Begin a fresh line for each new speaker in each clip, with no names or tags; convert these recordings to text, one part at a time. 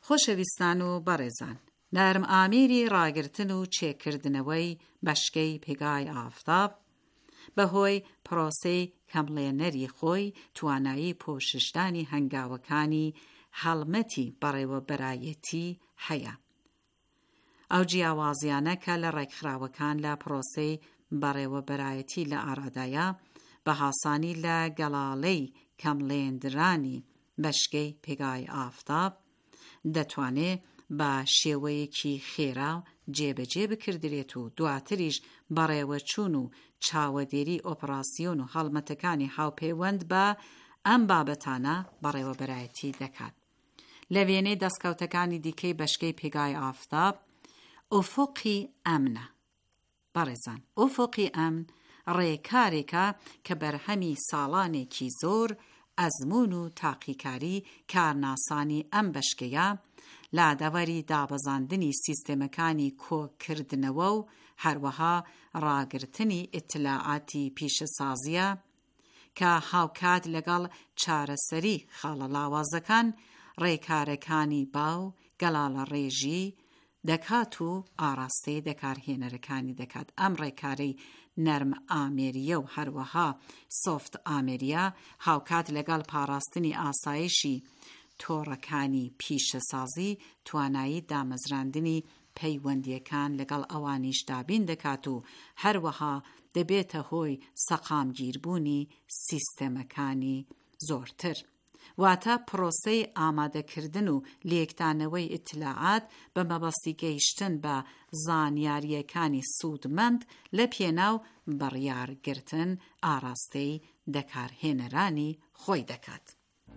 خۆشەویستان و بەڕێزان، نەرم ئامێری ڕاگرتن و چێکردنەوەی بەشکەی پێگای ئافتاب بەهۆی پرۆسەی کەمڵێنەری خۆی توانایی پۆششدانی هەنگاوەکانی هەڵمەتی بەڕێوەبەرایەتی هەیە. ئەو جیاوازیانە کە لە ڕێکخراوەکان لە پرۆسەی بەڕێوەبەرایەتی لە ئارادایە بە هاسانی لە گەڵاڵەی کەمڵێندرانی بەشکەی پێگای ئافتاب دەتوانێت بە شێوەیەکی خێرا جێبەجێ بکردرێت و دواتریش بەڕێوەچوون و چاوەدێری ئۆپراسیۆن و هەڵمەتەکانی هاوپەیوەند بە ئەم بابەتانە بەڕێوەبەرایەتی دەکات. لە وێنەی دەستکەوتەکانی دیکەی بەشکەی پێگای ئافتاب ئوفوقی ئەمنە. بەڕێزان، ئوفوقی ئەمن ڕێکارێکە کە بەرهەمی ساڵانێکی زۆر ئەزمون و تاقیکاری کارناسانی ئەم بەشکەیە لا دەوەری دابەزاندنی سیستەمەکانی کۆکردنەوە و هەروەها ڕاگرتنی ئیتلاعاتی پیشەسازیە کە هاوکات لەگەڵ چارەسەری خاڵە لاوازەکان ڕێکارەکانی باو گەڵاڵە ڕێژی دەکات و ئاراستەی دەکارهێنەرەکانی دەکات. ئەم ڕێکارەی نەرم ئامێریە و هەروەها سۆفت ئامێریە هاوکات لەگەڵ پاراستنی ئاسایشی تۆڕەکانی پیشەسازی توانایی دامەزراندنی پەیوەندیەکان لەگەڵ ئەوانیش دابین دەکات و هەروەها دەبێتە هۆی سەقامگیربوونی سیستەمەکانی زۆرتر. واتە پرۆسەی ئامادەکردن و لێکدانەوەی ئیتلاعات بە مەبەستی گەیشتن بە زانیاریەکانی سوودمەند لە پێناو بڕیارگرتن ئاراستەی دەکارهێنەرانی خۆی دەکات.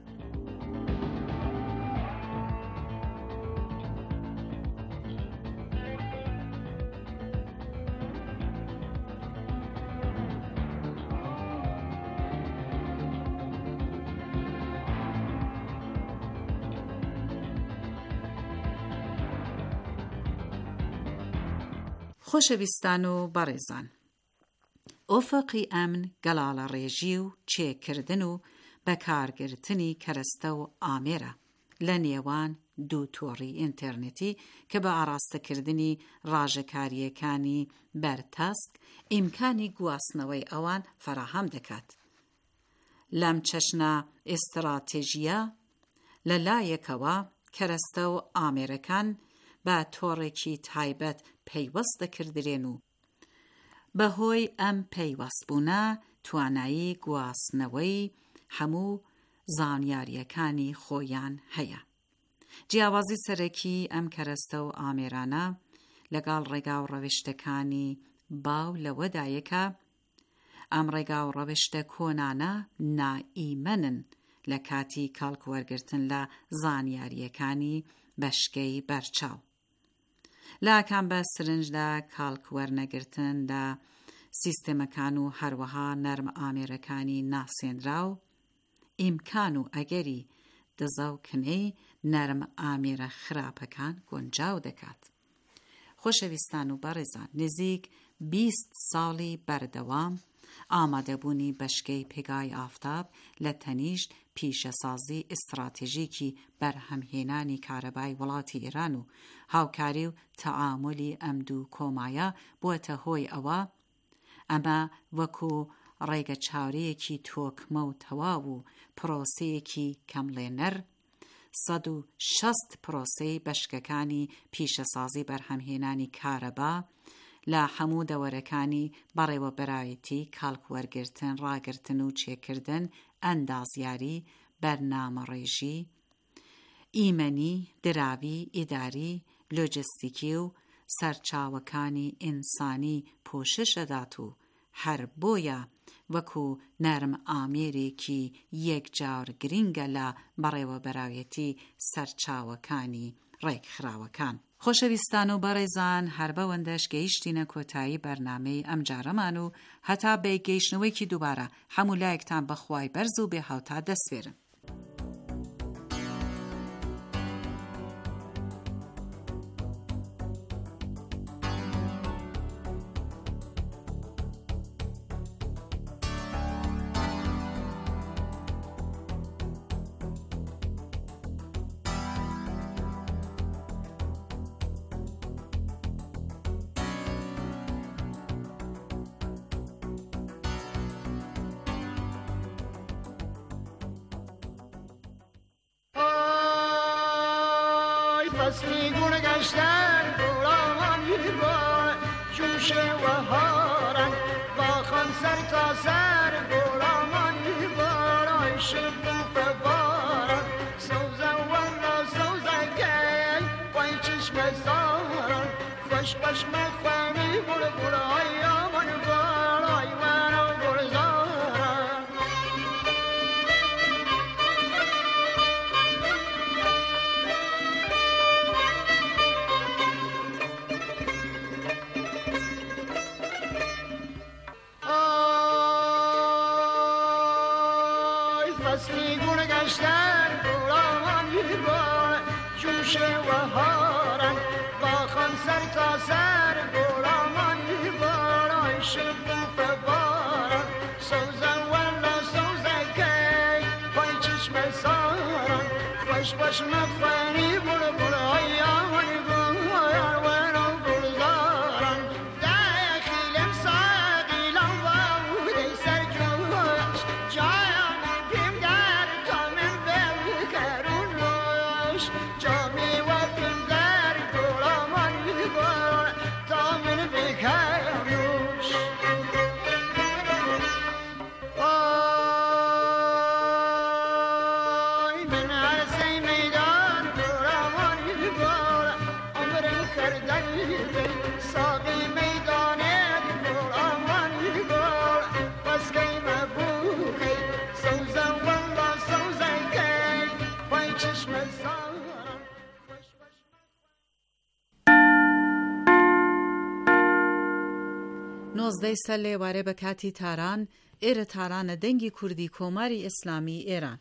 خۆشەویستان و بەڕێزان، ئۆفقی ئەمن گەڵاڵە ڕێژی و چێکردن و بەکارگرتنی کەرەستە و ئامێرە لە نێوان دوو تۆڕی ئینتەرنێتی کە بە ئاراستەکردنی ڕاژەکاریەکانی بەرتەسک ئیمکانی گواستنەوەی ئەوان فراهەم دەکات. لەم چەشنە ئێستراتێژیە لەلایەکەوە کەرەستە و ئامێرەکان بە تۆڕێکی تایبەت پەیوەست دەکردرێن و بەهۆی ئەم پەیوەستبوونە توانایی گواستنەوەی هەموو زانیاریەکانی خۆیان هەیە. جیاوازی سەرەکی ئەم کەرەستە و ئامێرانە لەگەڵ ڕێگا و ڕەوشتەکانی باو لەوەدایەکە ئەم ڕێگا و ڕەوشتە کۆنانە نائیمەنن لە کاتی کاڵکوەرگرتن لە زانیاریەکانی بەشکەی بەرچاو. لاکان بە سرنجدا کاڵکوەرنەگرتن لە سیستەمەکان و هەروەها نەرم ئامێرەکانی ناسێنرا و ئیمکان و ئەگەری دزە و کنەی نەرم ئامێرە خراپەکان گونجاو دەکات. خۆشەویستان و بەڕێزان، نزیک 20 ساڵی بەردەوام ئامادەبوونی بەشکەی پێگای ئافتاب لە تەنیشت پیشەسازی ئستراتێژیکی بەرهەمهێنانی کارەبای وڵاتی ئێران و هاوکاری و تەعاملی ئەم دوو کۆمایە بووەتە هۆی ئەوە ئەمە وەکو ڕێگە چاورەیەکی تۆکمە و تەواو و پرۆسەیەکی کەمڵێنەر 160 پرۆسەی بەشکەکانی پیشەسازی بەرهەمهێنانی کارەبا لە هەموو دەوەرەکانی بەڕێوەبەرایەتی کاڵکوەرگرتن، ڕاگرتن و چێکردن، ئەندازیاری، بەرنامەڕێژی، ئیمەنی، دراوی، ئیداری، لۆجستیکی و سەرچاوەکانی ئینسانی پۆشش دەدات و هەر بۆیە وەکو نەرم ئامێرێکی یەکجار گرینگە لە بەڕێوەبەرایەتی سەرچاوەکانی ڕێکخراوەکان. خۆشەویستان و بەڕێزان، هەر بەوەندەش گەیشتینە کۆتایی بەرنامەی ئەم جارەمان و هەتا بەگەیشتنەوەیکی دووبارە هەموو لایەکتان بەخوای بەرز و بێ هاوتا دەسپێرم.
فصلی گونه گشتن غلامی با جوش و هارن با خان سر تا سر غلامی بارای شکوف بارن سوزه والا سوزه گل وای چشم زارن خوش خوش مخوانی بول بول آیامون بارای منو بول زارن فصلی گونه گشتن غلامی با جوش و هارن با خان سر تا سر غلامی بارای شکوف بارن سوزن والا سوزه گی پای چشم سارن خوش خوش مخوانی بول بول آیامون بایار ونو بول زارن دخیلم ساقیلم وودی سر جوش جایم بیم در تامن بکرون روش جامی و بیم در غلامان بار تامن بکرون روش آی من عرصه میدان غلامان بار عمرم کردن ساقی میدانه غلامان بار بس کی مبوکی سوزن والله سوزن کی پای چشم زارن
19 سال لێوارێ بە کاتی تاران ئێرە تارانە دەنگی کوردی کۆماری ئیسلامی ئێران.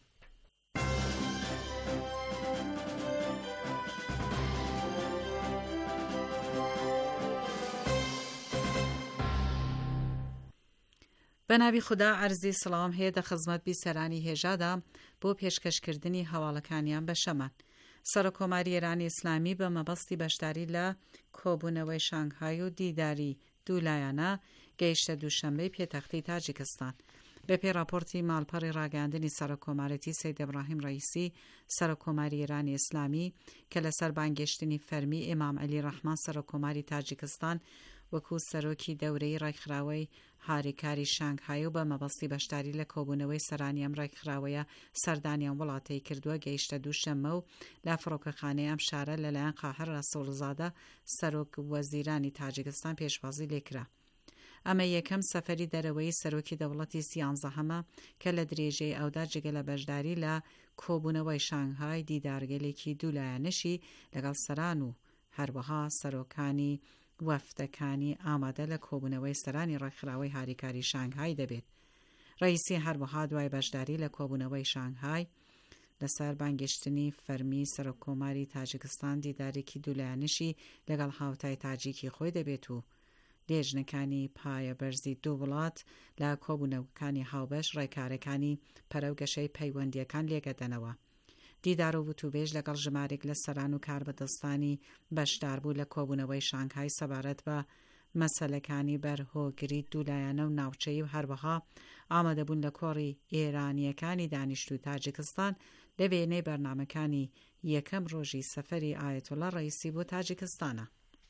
بەناوی خوددا عەرزی سڵام هەیە دە خزمەت بیسەرانی هێژادا بۆ پێشکەشکردنی هەواڵەکانیان بە شەمان. سەرۆکۆماری ئێرانی ئیسلامی بە مەبەستی بەشداری لە کۆبوونەوەی شانگهای و دیداری دوولایانە گەیشتە دووشەمبەی پێتەختی تاجیکستان. بەپێی راپۆرتی ماڵپەڕی ڕاگەاندنی سەرۆکۆمارەتی سەید ئیبراهیم ڕەئیسی سەرۆکۆماری ئێرانی ئیسلامی کە لەسەر بانگێشتنی فەرمی ئیمام عەلی ڕەحمان سەرۆکۆماری تاجیکستان وەکو سەرۆکی دەورەی ڕێکخراوەی هاریکاری شانگهای و بە مەبەستی بەشداری لە کۆبوونەوەی سەرانی ئەم ڕێکخراوەیە سەردانیان وڵاتەی کردووە گەیشتە دووشەممە و لا فڕۆکەخانەی ئەم شارە لەلایەن قاهر ڕەسوڵزادە سەرۆک وەزیرانی تاجیکستان پێشوازی لێکرا. ئەمە یەکەم سەفەری دەرەوەی سەرۆکی دەوڵەتی سیانزەهەمە کە لە درێژەی ئەودا جگە لە بەشداری لە کۆبوونەوەی شانگهای دیدارگەلێکی دوولایەنشی لەگەڵ سەران و هەروەها سەرۆکانی وەفدەکانی ئامادە لە کۆبوونەوەی سەرانی ڕێکخراوەی هاریکاری شانگهای دەبێت. ڕەئیسی هەروەها دوای بەشداری لە کۆبوونەوەی شانگهای لەسەر بانگێشتنی فەرمی سەرۆکۆماری تاجیکستان دیدارێکی دوولایەنشی لەگەڵ هاوتای تاجیکی خۆی دەبێت و لێژنەکانی پایە بەرزی دوو وڵات لە کۆبوونەوەکانی هاوبەش ڕێکارەکانی پەرەوگەشەی پەیوەندیەکان لێگەدەنەوە. دیدار و وتوبێژ لەگەڵ ژمارێک لە سەران و کاربەدەستانی بەشداربوو لە کۆبوونەوەی شانگهای سەبارەت بە مەسەلەکانی بەرهۆگری دوولایەنە و ناوچەیی و هەروەها ئامادەبوون لە کۆڕی ئێرانیەکانی دانیشتووی تاجیکستان لە وێنەی بەرنامەکانی یەکەم ڕۆژی سەفەری ئایەتوڵا ڕەئیسی بۆ تاجیکستانە.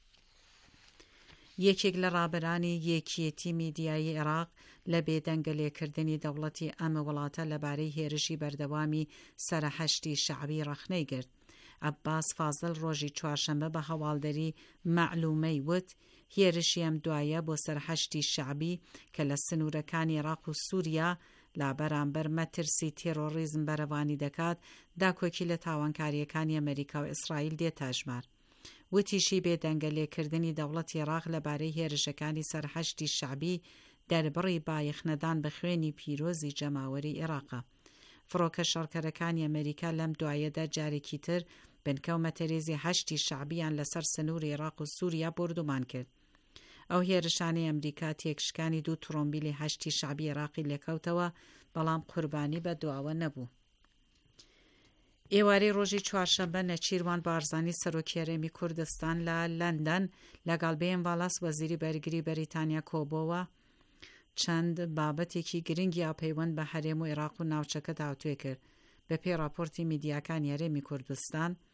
یەکێک لە ڕابەرانی یەکیەتی میدیایی عێراق لە بێدەنگەلێکردنی دەوڵەتی ئەمە وڵاتە لەبارەی هێرشی بەردەوامی سەرهەشتی شەعبی ڕەخنەی گرت. عەباس فازڵ ڕۆژی چوارشەممە بە هەواڵدەری مەعلومەی وت هێرشی ئەم دوایە بۆ سەرهەشتی شەعبی کە لە سنوورەکانی عێراق و سووریا لا بەرامبەر مەترسی تێرۆریزم بەرەوانی دەکات داکۆکی لە تاوانکاریەکانی ئەمریکا و ئیسرائیل دێتە ژمار. وتیشی بێدەنگەلێکردنی دەوڵەتی عێراق لەبارەی هێرشەکانی سەرهەشتی شەعبی دەربڕی بایەخنەدان بە خوێنی پیرۆزی جەماوەری عێراقە. فڕۆکە شەڕکەرەکانی ئەمریکا لەم دوایەدا جارێکی تر بنکەومە تەرێزی هەشتی شەعبیان لەسەر سنووری عێراق و سووریا بردومان کرد. ئەو هێرشانەی ئەمریکا تێکشکانی دوو ترۆمبیلی هەشتی شەعبی عێراقی لێکەوتەوە بەڵام قوربانی بە دواوە نەبوو. ئێوارەی ڕۆژی چوارشەممە نەچیروان بارزانی سەرۆکی هەرێمی کوردستان لە لەندەن لەگەڵ بێن ڤاڵاس وەزیری بەرگری بەریتانیا کۆبۆوە چەند بابەتێکی گرنگی پەیوەند بە هەرێم و عێراق و ناوچەکە داوتوێ کرد. بەپێی راپۆرتی میدیاکانی هەرێمی کوردستان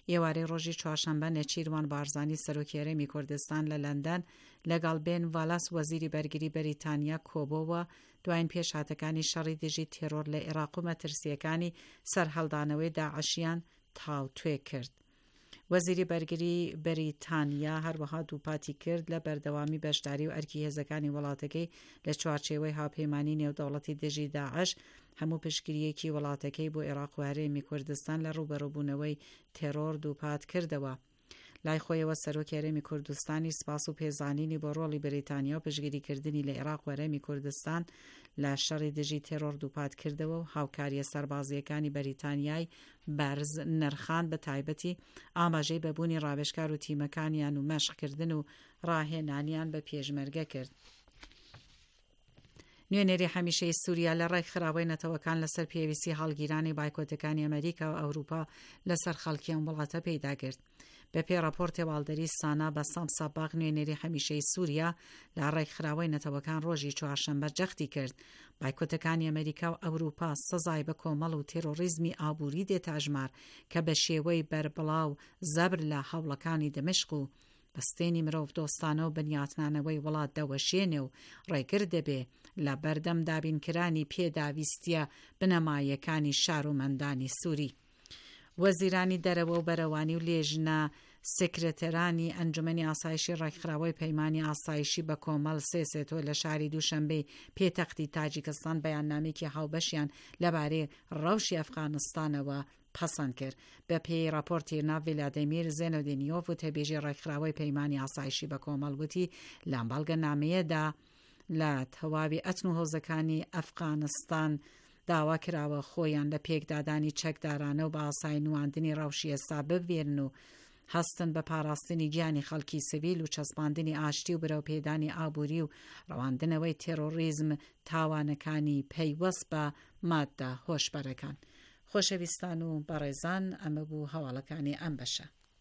ئێوارەی ڕۆژی چوارشەمبە نەچیروان بارزانی سەرۆکیێرەمی کوردستان لە لەندەن لەگەڵ بێن ڤالاس وەزیری بەرگری بەریتانیا کۆبۆوە دوایین پێشهاتەکانی شەڕی دژی تێرۆر لە عێراق و مەترسیەکانی سەرهەڵدانەوەی داعشیان تاوتوێ کرد. وەزیری بەرگری بەریتانیا هەروەها دووپاتی کرد لە بەردەوامی بەشداری و ئەرکی هێزەکانی وڵاتەکەی لە چوارچێوەی هاوپەیمانی نێودەوڵەتی دژی داعش هەموو پشتگیریەکی وڵاتەکەی بۆ عێراق و هەرێمی کوردستان لە ڕوبەڕووبوونەوەی تێرۆر دووپات کردەوە. لای خۆیەوە سەرۆکی هەرێمی کوردستانی سپاس و پێزانینی بۆ ڕۆڵی بەریتانیا و پشتگیریکردنی لە عێراق و هەرێمی کوردستان لە شەڕی دژی تێرۆر دووپات کردەوە و هاوکاریە سەربازیەکانی بەریتانیای بەرز نرخان بە تایبەتی ئاماژەی بەبوونی ڕاوێژکار و تیمەکانیان و مەشقکردن و ڕاهێنانیان بە پێشمەرگە کرد. نوێنەری هەمیشەی سووریا لە ڕێک خراپەی نەتەوەکان لەسەر پێویستی هەڵگیرانی بایکۆتەکانی ئەمریکا و ئەوروپا لەسەر خەڵکی ئەم وڵاتە پەیدا کرد. بە پێی ڕاپۆرتی هێواڵدەری سانا بە سام ساباغ نوێنەری هەمیشەی سووریا لە ڕێک خراپەی نەتەوەکان ڕۆژی چوارشەمبە جەختی کرد بایکۆتەکانی ئەمریکا و ئەوروپا سزای بە کۆمەڵ و تێرۆریزمی ئابووری دێتاژمار کە بە شێوەی بەربڵاو زەبر لە هەوڵەکانی دمشق و بەستێنی مرۆڤ دۆستانە و بنیاتنانەوەی وڵات دەوەشێنێ و ڕێگر دەبێ لە بەردەم دابینکرانی پێداویستیە بنەمایەکانی شار و مەندانی سووری. وەزیرانی دەرەوە و بەرەوانی و لێژنە سکرتێرانی ئەنجومەنی ئاسایشی ڕێکخراوەی پەیمانی ئاسایشی بە کۆمەڵ سێسێتۆ لە شاری دووشەمبەی پێتەختی تاجیکستان بەیاننامێکی هاوبەشیان لەبارەی ڕەوشی ئەفغانستانەوە پەسەند کرد. بە پێی راپۆرتی ناو ڤلادیمیر زێنۆدینیۆڤ و تەبێژی ڕێکخراوەی پەیمانی ئاسایشی بە کۆمەڵ وتی لە ئەمبەڵگەنامەیەدا لە تەواوی ئەتن و هۆزەکانی ئەفغانستان داوا کراوە خۆیان لە پێکدادانی چەکدارانە و بە ئاسایی نواندنی ڕەوشی ئێستا ببوێرن و هەستن بە پاراستنی گیانی خەڵکی سڤیل و چەسپاندنی ئاشتی و بەرەوپێدانی ئابووری و ڕەواندنەوەی تێرۆریزم تاوانەکانی پەیوەست بە مادە هۆشبەرەکان. خۆشەویستان و بەڕێزان، ئەمە بوو هەواڵەکانی ئەم بەشە.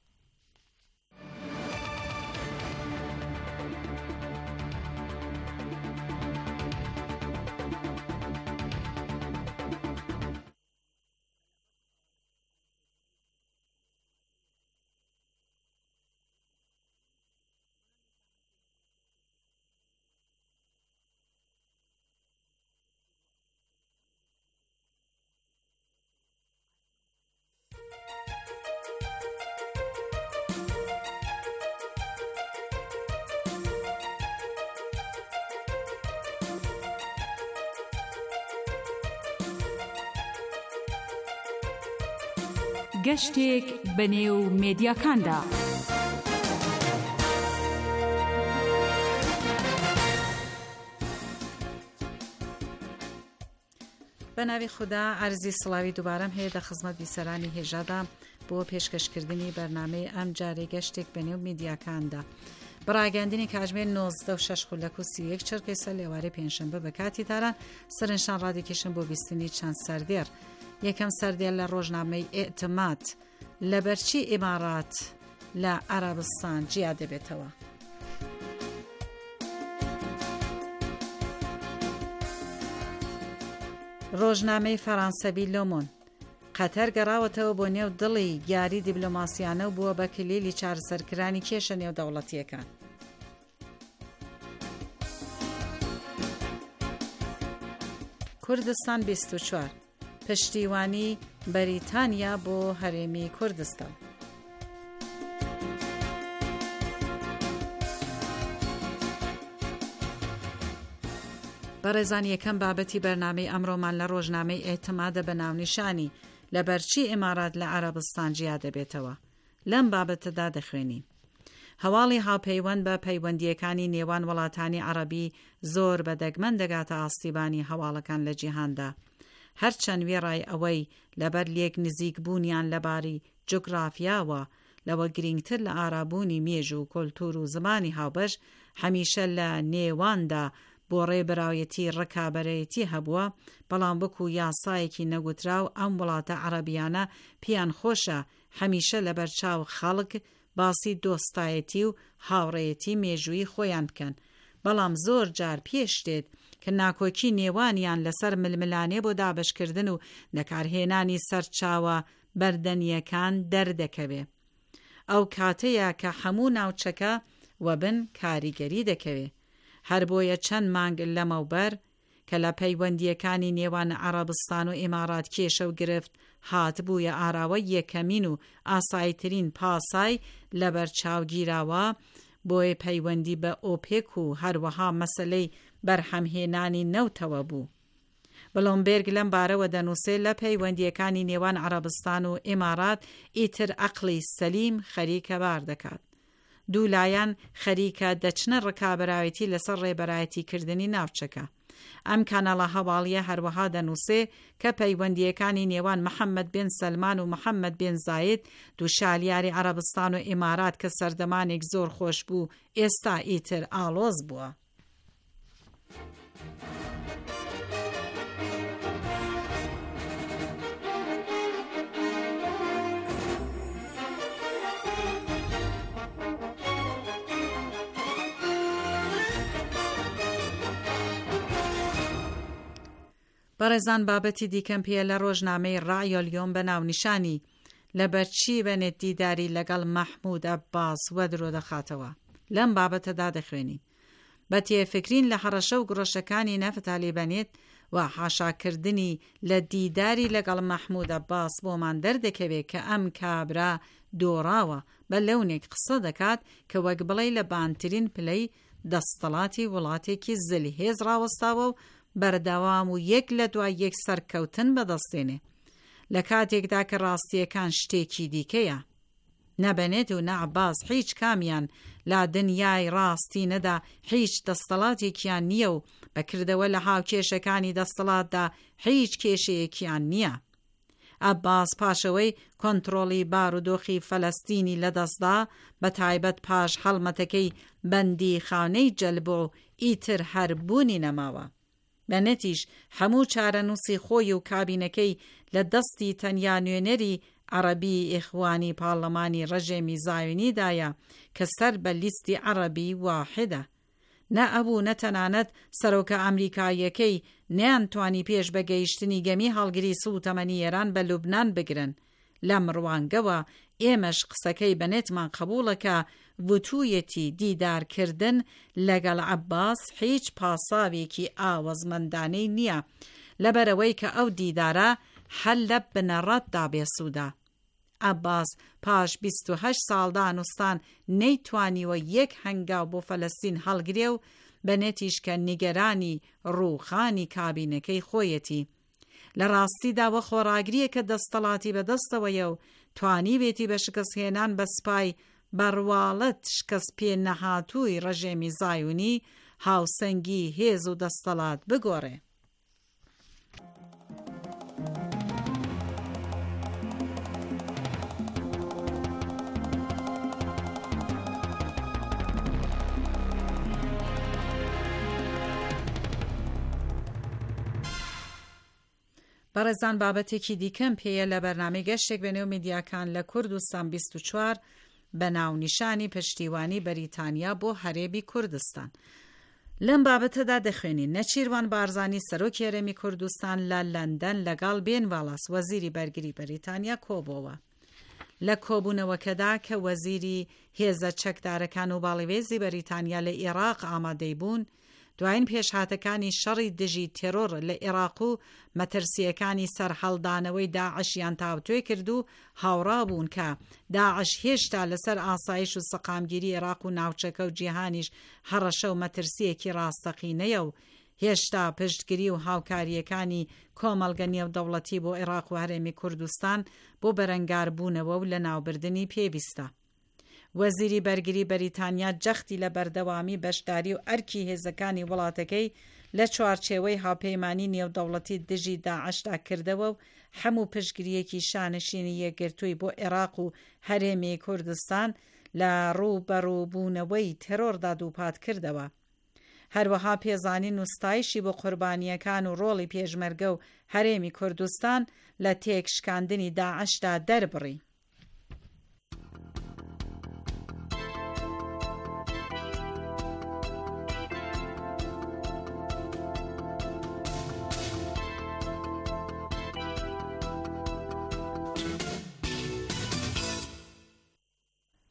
گەشتێک بەنێو مێدیاکاندا.
بە ناوی خوددا عەرزی سڵاوی دووبارەم هەیە لە خزمەت بیسەرانی هێژادا بۆ پێشکەشکردنی بەرنامەی ئەم جارێ گەشتێک بەنێو مێدیاکاندا. بەڕاگەاندنی کاتژمێر 96 خولەک و 31 چرکەی سەر لێوارەی پێنجشەمبە بە کاتی تاران سەرنشان ڕادێکیشن بۆ بیستنی چەند سەردێر. یەکەم سەردێر لە ڕۆژنامەی ئێعتماد لەبەرچی ئیمارات لە عەرەبستان جیا دەبێتەوە. ڕۆژنامەی فەڕەنسەوی لۆمۆن قەتەر گەڕاوەتەوە بۆ نێو دڵی یاری دیبلۆماسیانە و بووە بە کلیلی چارەسەرکرانی کێشە نێودەوڵەتیەکان. کوردستان 24 پشتیوانی بەریتانیا بۆ هەرێمی کوردستان. بەڕێزان، یەکەم بابەتی بەرنامەی ئەمڕۆمان لە ڕۆژنامەی ئێعتمادە بە ناونیشانی لەبەرچی ئیمارات لە عەرەبستان جیا دەبێتەوە. لەم بابەتەدا دەخوێنین. هەواڵی هاوپەیوەند بە پەیوەندیەکانی نێوان وڵاتانی عەرەبی زۆر بەدەگمەن دەگاتە ئاستیبانی هەواڵەکان لە جیهاندا. هەرچەند وێڕای ئەوەی لەبەر لێک نزیک بوونیان لەباری جوگرافیاوە لەوە گرنگتر لە ئارابوونی مێژ و کۆلتور و زمانی هاوبەش هەمیشە لە نێواندا بۆ ڕێبراوەتی ڕکابەرەتی هەبووە، بەڵام وەکو یاسایەکی نەگوتراو ئەم وڵاتە عەرەبیانە پیان خۆشە هەمیشە لەبەر چاو خەڵک باسی دۆستایەتی و هاوڕێیەتی مێژووی خۆیان بکەن، بەڵام زۆر جار پێش دێت کە ناکۆکی نێوانیان لەسەر ململانێ بۆ دابشکردن و نەکارهێنانی سەرچاوە بەردەنیەکان دەردەکەوێ. ئەو کاتەیە کە هەموو ناوچەکە وەبن کاریگەری دەکەوێت. هەر بۆیە چەند مانگ لەمەوبەر کە لە پەیوەندیەکانی نێوان عەرەبستان و ئیمارات کێشە و گرفت هات بوویە ئاراوە یەکەمین و ئاساییترین پاسای لەبەر چاوگیراوە بۆی پەیوەندی بە ئۆپێک و هەروەها مەسەلەی بەرهەمهێنانی نەوتەوە بوو. بلۆمبێرگ لەم بارەوە دەنووسێت لە پەیوەندیەکانی نێوان عەرەبستان و ئیمارات ئیتر عەقڵی سەلیم خەریکە بار دەکات. دوو لایەن خەریکە دەچنە ڕکابەراوێتی لەسەر ڕێبەرایەتیکردنی ناوچەکە. ئەم کاناڵە هەواڵیە هەروەها دەنووسێ کە پەیوەندیەکانی نێوان محەممەد بن سەلمان و محەممەد بن زاید دوو شالیاری عەرەبستان و ئیمارات کە سەردەمانێک زۆر خۆش بوو ئێستا ئیتر ئاڵۆز بووە. بەڕێزان بابەتی دیکەم پێ لە ڕۆژنامەی ڕایۆلیۆم بە ناونیشانی لەبەرچی بەنێت دیداری لەگەڵ مەحموود عەباس وەدرۆ دەخاتەوە. لەم بابەتەدا دەخوێنی بە تێفکرین لە هەڕەشە و گڕۆشەکانی نەفتالی بەنێت و حاشاکردنی لە دیداری لەگەڵ مەحموود عەباس بۆمان دەردەکەوێت کە ئەم کابرا دۆڕاوە بە لەونێک قسە دەکات کە وەک بڵێ لە بانترین پلەی دەستەڵاتی وڵاتێکی زلهێز ڕاوەستاوە و بەردەوام و یەک لە دوای یەک سەرکەوتن بەدەستێنێ لە کاتێکدا کە ڕاستیەکان شتێکی دیکەیە. نەبەنێت و نەعباس هیچ کامیان لا دنیای ڕاستی نەدا هیچ دەستەڵاتێکیان نییە و بەکردەوە لە هاوکێشەکانی دەستەڵاتدا هیچ کێشەیەکیان نییە. عەباس پاشەوەی کۆنتڕۆڵی بارودۆخی فەلەستینی لەدەستدا بە تایبەت پاش هەڵمەتەکەی بەندی خانەی جەلبۆ ئیتر هەربوونی نەماوە. بەنەتیش هەموو چارەنووسی خۆی و کابینەکەی لە دەستی تەنیا نوێنەری عەرەبی ئیخوانی پاڵەمانی ڕەژێمی زایۆنیدایە کە سەر بە لیستی عەرەبی واحدە. نە ئەبوو نەتەنانەت سەرۆکە ئەمریکایەکەی نەیانتوانی پێش بە گەیشتنی گەمی هەڵگری سوڵتەمەنی ئێران بە لوبنان بگرن. لەم ڕوانگەوە ئێمەش قسەکەی بەنێتمان قبوڵەکە وتوویەتی دیدارکردن لەگەڵ عەباس هیچ پاساوێکی ئاوەزمەندانەی نییە لەبەرەوەی کە ئەو دیدارە هەل لە بنەڕەتدا بێسوودا. عەباس پاش 28 ساڵدا نووستان نەیتوانیوە یەک هەنگاو بۆ فەلەستین هەڵگرێ و بەنێتیش کە نیگەرانی ڕووخانی کابینەکەی خۆیەتی. لە ڕاستیدا وە خۆڕاگریە کە دەستەڵاتی بەدەستەوەیە و توانی بێتی بە شکستهێنان بە سپای بەڕواڵەت شکست پێ نەهاتووی ڕەژێمی زایۆنی هاوسەنگی هێز و دەستەڵات بگۆڕێ. بەڕێزان بابەتێکی دیکەم پێیە لە بەرنامەی گەشتێک بە نێو میدیاکان لە کوردستان 24 بە ناونیشانی پشتیوانی بەریتانیا بۆ هەرێمی کوردستان. لەم بابەتەدا دەخوێنین نەچیروان بارزانی سەرۆکی هەرێمی کوردستان لە لەندەن لەگەڵ بێن والاس وەزیری بەرگری بەریتانیا کۆبووە. لە کۆبوونەوەکەدا کە وەزیری هێزە چەکدارەکان و باڵیوێزی بەریتانیا لە عێراق ئامادەی بوون، دوایین پێشهاتەکانی شەڕی دژی تێرۆر لە عێراق و مەترسیەکانی سەرهەڵدانەوەی داعشیان تاوتوێ کرد و هاوڕابوون کە داعش هێشتا لەسەر ئاسایش و سەقامگیری عێراق و ناوچەکە و جیهانیش هەڕەشە و مەترسیەکی ڕاستەقینەیە و هێشتا پشتگیری و هاوکاریەکانی کۆمەڵگە نێودەوڵەتی بۆ عێراق و هەرێمی کوردستان بۆ بەرەنگاربوونەوە و لە ناوبردنی پێویستە. وەزیری بەرگری بەریتانیا جەختی لە بەردەوامی بەشداری و ئەرکی هێزەکانی وڵاتەکەی لە چوارچێوەی هاوپەیمانی نێودەوڵەتی دژی داعشدا کردەوە و هەموو پشتگیریەکی شانشینی یەکگرتووی بۆ عێراق و هەرێمی کوردستان لە ڕووبەڕووبوونەوەی تێرۆردا دووپات کردەوە. هەروەها پێزانین و ستایشی بۆ قوربانیەکان و ڕۆڵی پێشمەرگە و هەرێمی کوردستان لە تێکشکاندنی داعشدا دەربڕی.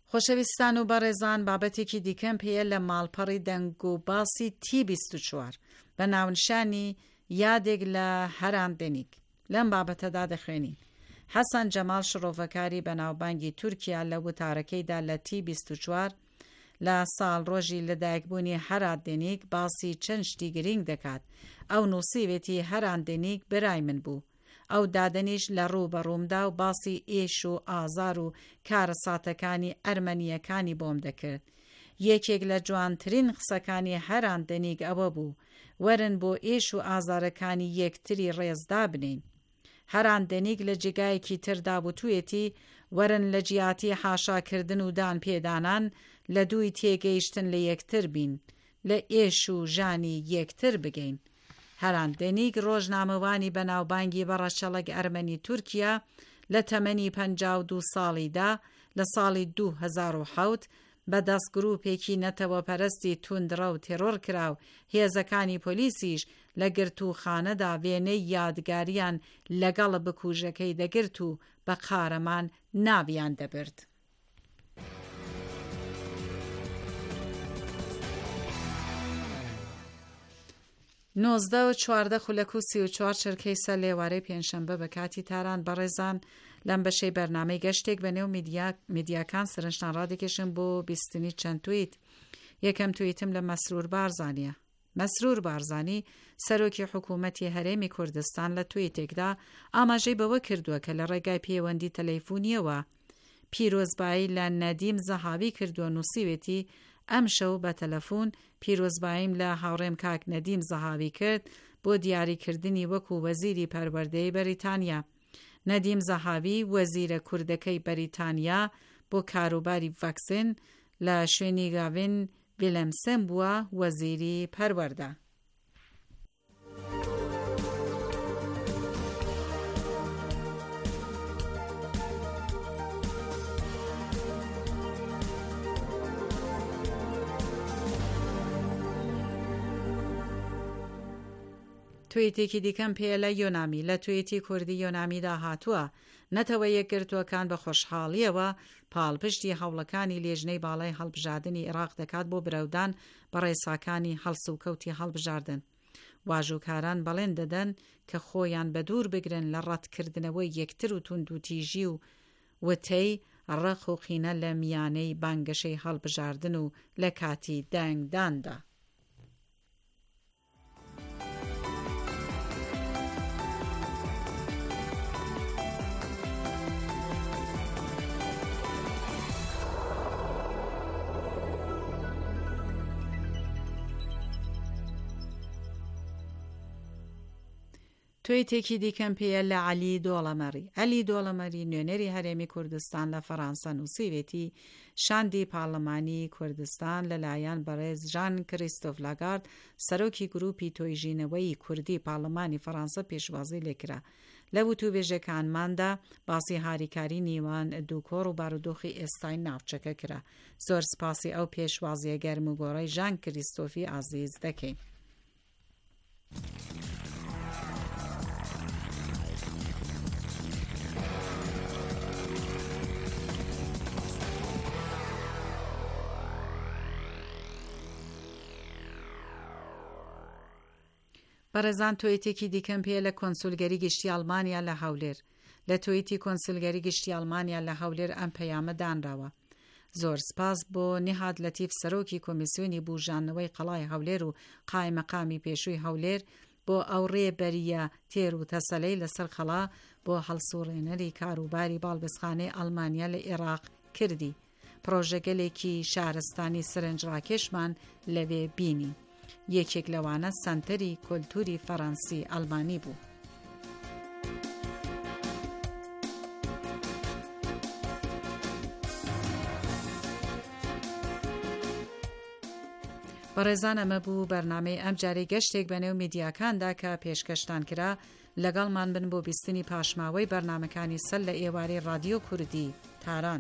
خۆشەویستان و بەڕێزان بابەتێکی دیکەم پێیە لە ماڵپەڕی دەنگ و باسی T24 بە ناونشانی یادێک لە هەراندنیک لەم بابەتەدا دەخوێنین. حەسەن جەمال شڕۆڤەکاری بەناوبانگی تورکیا لە وتارەکەیدا لە T24 لە ساڵڕۆژی لەدایکبوونی هەراندنیک باسی چەند شتی گرنگ دەکات. ئەو نووسیوێتی هەراندنیک برای من بوو. ئەو دادەنیش لە ڕووبەڕوومدا و باسی ئێش و ئازار و کارە ساتەکانی ئەرمەنیەکانی بۆم دەکرد. یەکێک لە جوانترین قسەکانی هەراندنیک ئەوە بوو، وەرن بۆ ئێش و ئازارەکانی یەکتری ڕێزدا بنین. هەراندنیک لە جێگایەکی تردا بوتوێتی وەرن لە جیاتی حاشاکردن و دان پێدانان لە دووی تێگەیشتن لە یەکتر بین، لە ئێش و ژانی یەکتر بگەین. هەراندنیک ڕۆژنامەوانی بەناوبانگی بەڕەچەڵک ئەرمەنی تورکیا لە تەمەنی 52 ساڵیدا لە ساڵی 2007 بە دەستگروپێکی نەتەوەپەرستی توندڕە و تێرۆر کراو هێزەکانی پۆلیسیش لە گرتوخانەدا وێنەی یادگاریان لەگەڵ بکوژەکەی دەگرت و بە قارەمان ناویان دەبرد. 19 و 14 خولەک و 34 چرکەی سەر لێوارەی پێنجشەمبە بە کاتی تاران بەڕێزان لەم بەشەی بەرنامەی گەشتێک بەنێو میدیاکان سەرنجتان ڕادێکێشن بۆ بیستنی چەند تویت. یەکەم تویتم لە مەسرور بارزانیە. مەسرور بارزانی سەرۆکی حکوومەتی هەرێمی کوردستان لە تویتێکدا ئاماژەی بەوە کردووە کە لە ڕێگای پەیوەندی تەلەیفۆنیەوە پیرۆزبایی لە نەدیم زەهاوی کردووە. نووسیوێتی ئەم شەو بە تەلەفۆن پیرۆزباییم لە هاوڕێم کاک نەدیم زەهاوی کرد بۆ دیاریکردنی وەکو وەزیری پەروەردەی بەریتانیا. نەدیم زەهاوی وەزیرە کوردەکەی بەریتانیا بۆ کاروباری ڤاکسین لە شوێنی گاڤین ویلەمسن بووە وەزیری پەروەردە. تویتێکی دیکەم پێ لە یۆنامی لە تویتی کوردی یۆنامیدا هاتووە. نەتەوە یەکگرتوەکان بە خۆشحاڵیەوە پاڵپشتی هەوڵەکانی لێژنەی باڵای هەڵبژاردننی عێراق دەکات بۆ برەودان بە ڕێساکانی هەڵس و کەوتی هەڵبژاردن. واژووکاران بەڵێن دەدەن کە خۆیان بە دوور بگرن لە ڕەتکردنەوەی یەکتر و تونند و تیژی و وتەی ڕق و قینە لە میانەی بانگەشەی هەڵبژاردن و لە کاتی دەنگداندا. تویتێکی دیکەم پێیە لە عەلی دۆڵەمەری. عەلی دۆڵەمەری نوێنەری هەرێمی کوردستان لە فەڕەنسا نووسیوێتی شاندی پاڵەمانی کوردستان لەلایەن بەڕێز ژان کریستۆف لاگارد سەرۆکی گروپی تۆیژینەوەی کوردی پاڵەمانی فەڕەنسا پێشوازی لێکرا. لە وتوبێژەکانماندا باسی هاریکاری نیوان دووکۆڕ و بارودۆخی ئێستای ناوچەکە کرا. زۆر سپاسی ئەو پێشوازیە گەرم و گۆڕەی ژان کریستۆفی عەزیز دەکەین. بەڕێزان تویتێکی دیکەم پێ لە کۆنسولگەری گشتی ئەڵمانیا لە هەولێر. لە تویتی کۆنسولگەری گشتی ئەڵمانیا لە هەولێر ئەم پەیامە دانراوە: زۆر سپاس بۆ نێهاد لەتیف سەرۆکی کۆمیسیۆنی بوژانەوەی قەڵای هەولێر و قایمەقامی پێشووی هەولێر بۆ ئەو ڕێبەریە تێر و تەسەلەی لەسەر خەڵا بۆ هەڵسوڕێنەری کاروباری باڵبەستخانەی ئەڵمانیا لە عێراق کردی. پرۆژەگەلێکی شارستانی سەرنجڕاکێشمان لەوێ بینی. یەکێک لەوانە سەنتەری کۆلتوری فەڕەنسی ئەڵمانی بوو. بەڕێزان ئەمە بوو بەرنامەی ئەم جارەی گەشتێک بەنێو میدیاکاندا کە پێشکەشتان کرا. لەگەڵمان بن بۆ بیستنی پاشماوەی بەرنامەکانی سەر لە ئێوارەی رادیۆ کوردی تاران.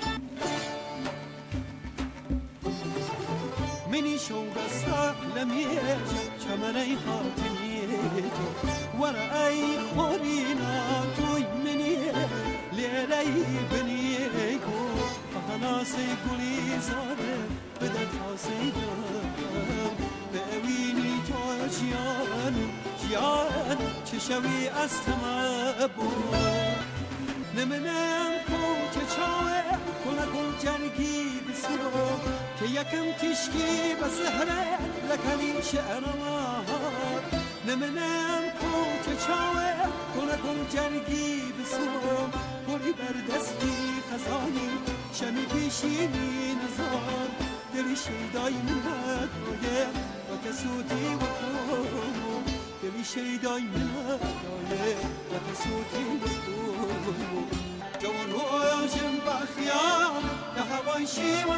منی شو بەستا لە چمنی خاطری تو ورای خورینا توی منی لیلی بنی کو فهناس گلی زاده بده تاسی دارم ببینی تو جیان چشوی از تمبو نمنم کو چه چاوه کل جرگی بسرو که یکم تشکی بسهره لکلی شعرها نمنم کو چه چاوه کل جرگی بسرو کلی بردستی خزانی شمی پیشینی نزار دلی شیدای من رویه و کسوتی و کلو دلی شیدای من رویه و کسوتی و کلو جوان روشن بخیام به هوای شیوان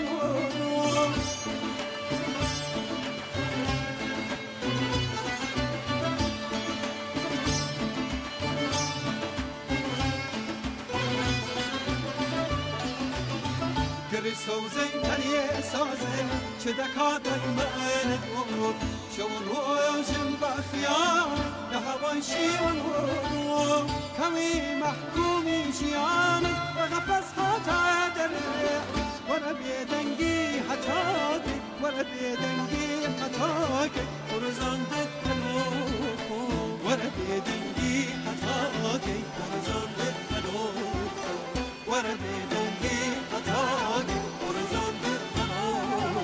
گری سوزه تریه سازه چه دکاتر من دور جوان روشن بخیام به هوای شیوان کمی محکومی جیان و قفص ها تا دره ور بیدنگی حتاکی ور بیدنگی حتاکی ورزانده کنو ور بیدنگی حتاکی ورزانده کنو ور بیدنگی حتاکی ورزانده کنو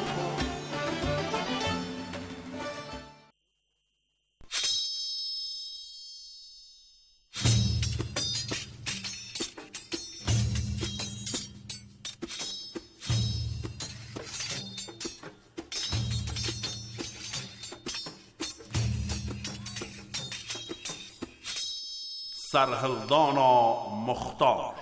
سرهلدانا مختار.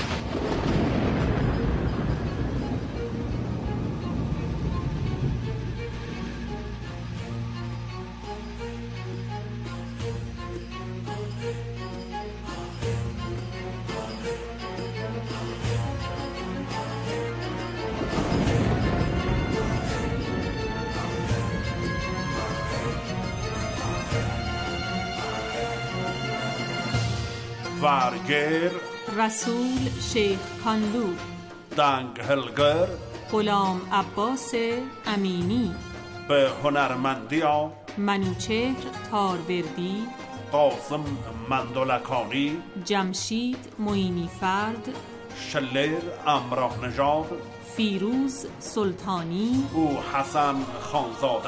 ورگر
رسول شیخ کانلو،
دنگهلگر
غلام عباس امینی،
به هنرمندی
منوچهر تاروردی،
قاسم مندلکانی،
جمشید معینی فرد،
شلر امراه نژاد،
فیروز سلطانی،
او حسن خانزاده.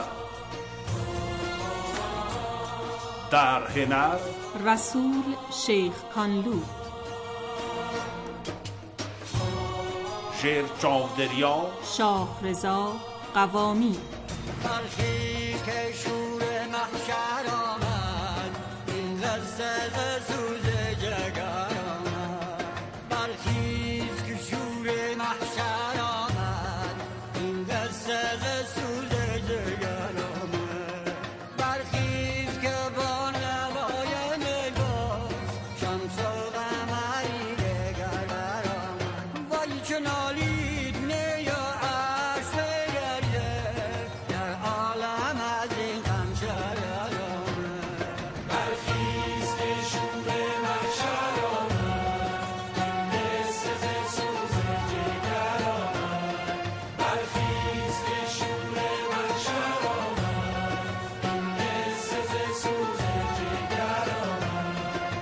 در هنر
رسول شیخ کانلو،
شعر چاودریا
شاه رضا قوامی.
برخی که شور محشر آمد این لحظه سوز جگر آمد برخیز که شور محشر آمد این لحظه سوز جگر آمد برخیز که با نوای نگاه شمس و قمری دگر برآمد وای چه نالید نی و عرش بگرده در عالم از این غم شرر آمد برخیز که شور محشر آمد این لحظه سوز جگر آمد برخیز که شور محشر آمد این لحظه سوز جگر آمد.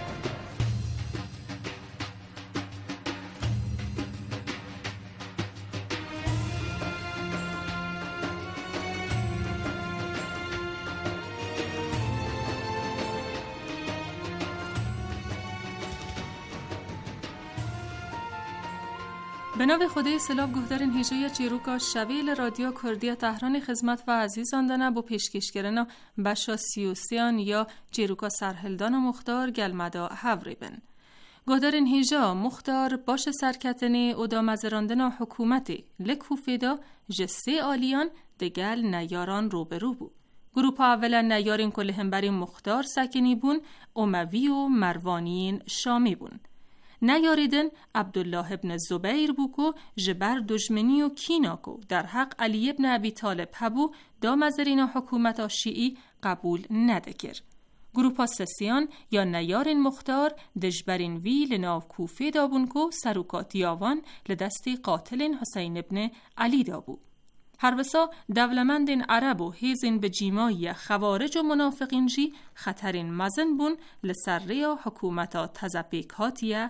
به نام خدای سلام گهدارین هیجای چیروکا شویل رادیو کردی تهران خدمت و عزیزان دانه با پیشکشگرنا بشا سیوسیان یا چیروکا سرهلدان و مختار گلمدا هوریبن. گهدارین هیجا مختار باش سرکتنی او دا مزراندنا حکومتی لکوفیدا جسته آلیان دگل نیاران روبرو بو. گروپا اولا نیارین کل همبری مختار سکنی بون اموی و مروانیین شامی بون. نیاریدن عبدالله ابن زبیر بوکو جبر دجمنی و کیناکو در حق علی ابن ابی طالب هبو دا مزرین حکومت شیعی قبول ندکر. گروپا سسیان یا نیارین مختار دجبرین وی لناو کوفه دابون کو سروکات یاوان لدستی قاتلین حسین ابن علی دابو. هر وسا دولمندین عرب و هیزین به جیمایی خوارج و منافقین جی خطرین مزن بون لسری و حکومتا تزپیکاتیه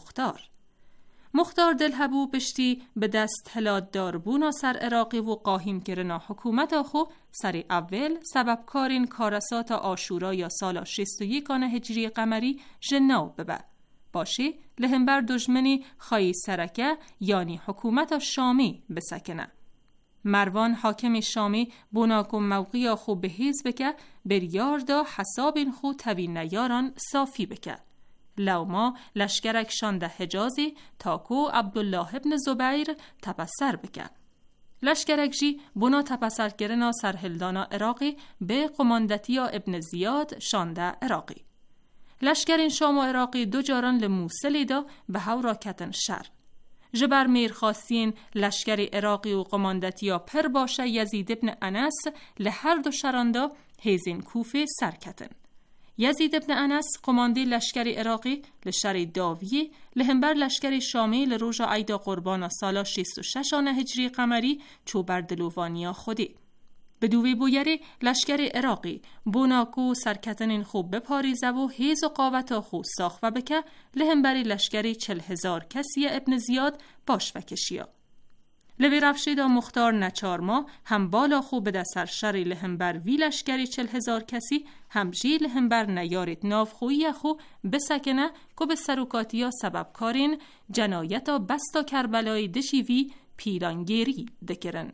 مختار دلهبو پشتی به دست هلاد دار بونا سر عراقی و قاهیم کرنا حکومت آخو سری اول سبب کارین کارسات آشورا یا سال 61 هجری قمری جناو ببه. باشی لهمبر دجمنی خواهی سرکه یعنی حکومت شامی بسکنه. مروان حاکم شامی بوناکو موقعی خو به حیز بکه بریار دا حسابین خو توین نیاران صافی بکه. لوما لشکرک شانده حجازی تاکو عبدالله ابن زبیر تپسر بکه. لشکرک جی بونا تپسر کرنا سرهلدانا عراقی به قماندتی ابن زیاد شانده عراقی. لشکرین شام و عراقی دو جاران لموسلی دا به هورا کتن شر. جبر میرخواستین لشکری عراقی و قماندتی پر باشه یزید ابن انس لهر دو شراندا هیزین کوفه سرکتن. یزید ابن انس قماندی لشکری عراقی لشری داویه لهمبر لشکری شامی لروژا عیدا قربانا سالا 66 هجری قمری چوبر دلووانیا خودی. بدوی بویری لشکری عراقی بوناکو سرکتنین خوب بپاریزه و هیز و قاوتا خو ساخ و بکه لهمبری لشکری 40,000 کسی ابن زیاد باش و کشیا. لوی رفشیدا مختار نچار ما هم بالا خوب ده سرشری لهمبر وی لشکری 40,000 کسی هم جی لهمبر نیارید ناف خویی خو بسکنه که به سروکاتیا سبب کارین جنایتا بستا کربلای دشی وی پیرانگیری دکرن.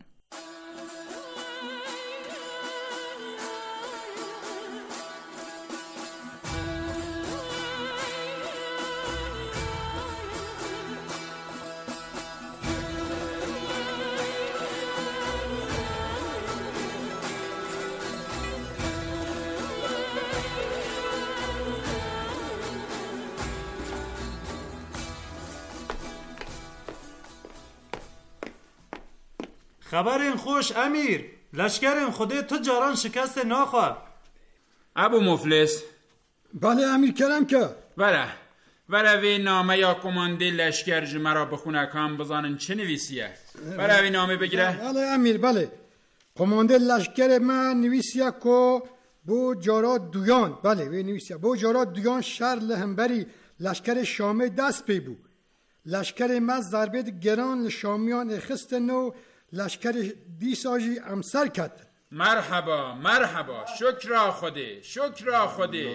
خبرین خوش امیر، لشکرین خوده تو جاران شکست ناخواه.
ابو مفلس.
بله امیر کرم که
وره وی نامه یا کمانده لشکر جمرا بخونه کام بزانن چه نویسیه. وره وی نامه بگیره.
بله امیر بله. کمانده لشکر من نویسیه که بو جارا دویان بله وی نویسیه بو جارا دویان شر لهمبری لشکر شامی دست پی بو. لشکر من ضربت گران شامیان خست نو لشکر دیساجی امسر کرد.
مرحبا شکر خودی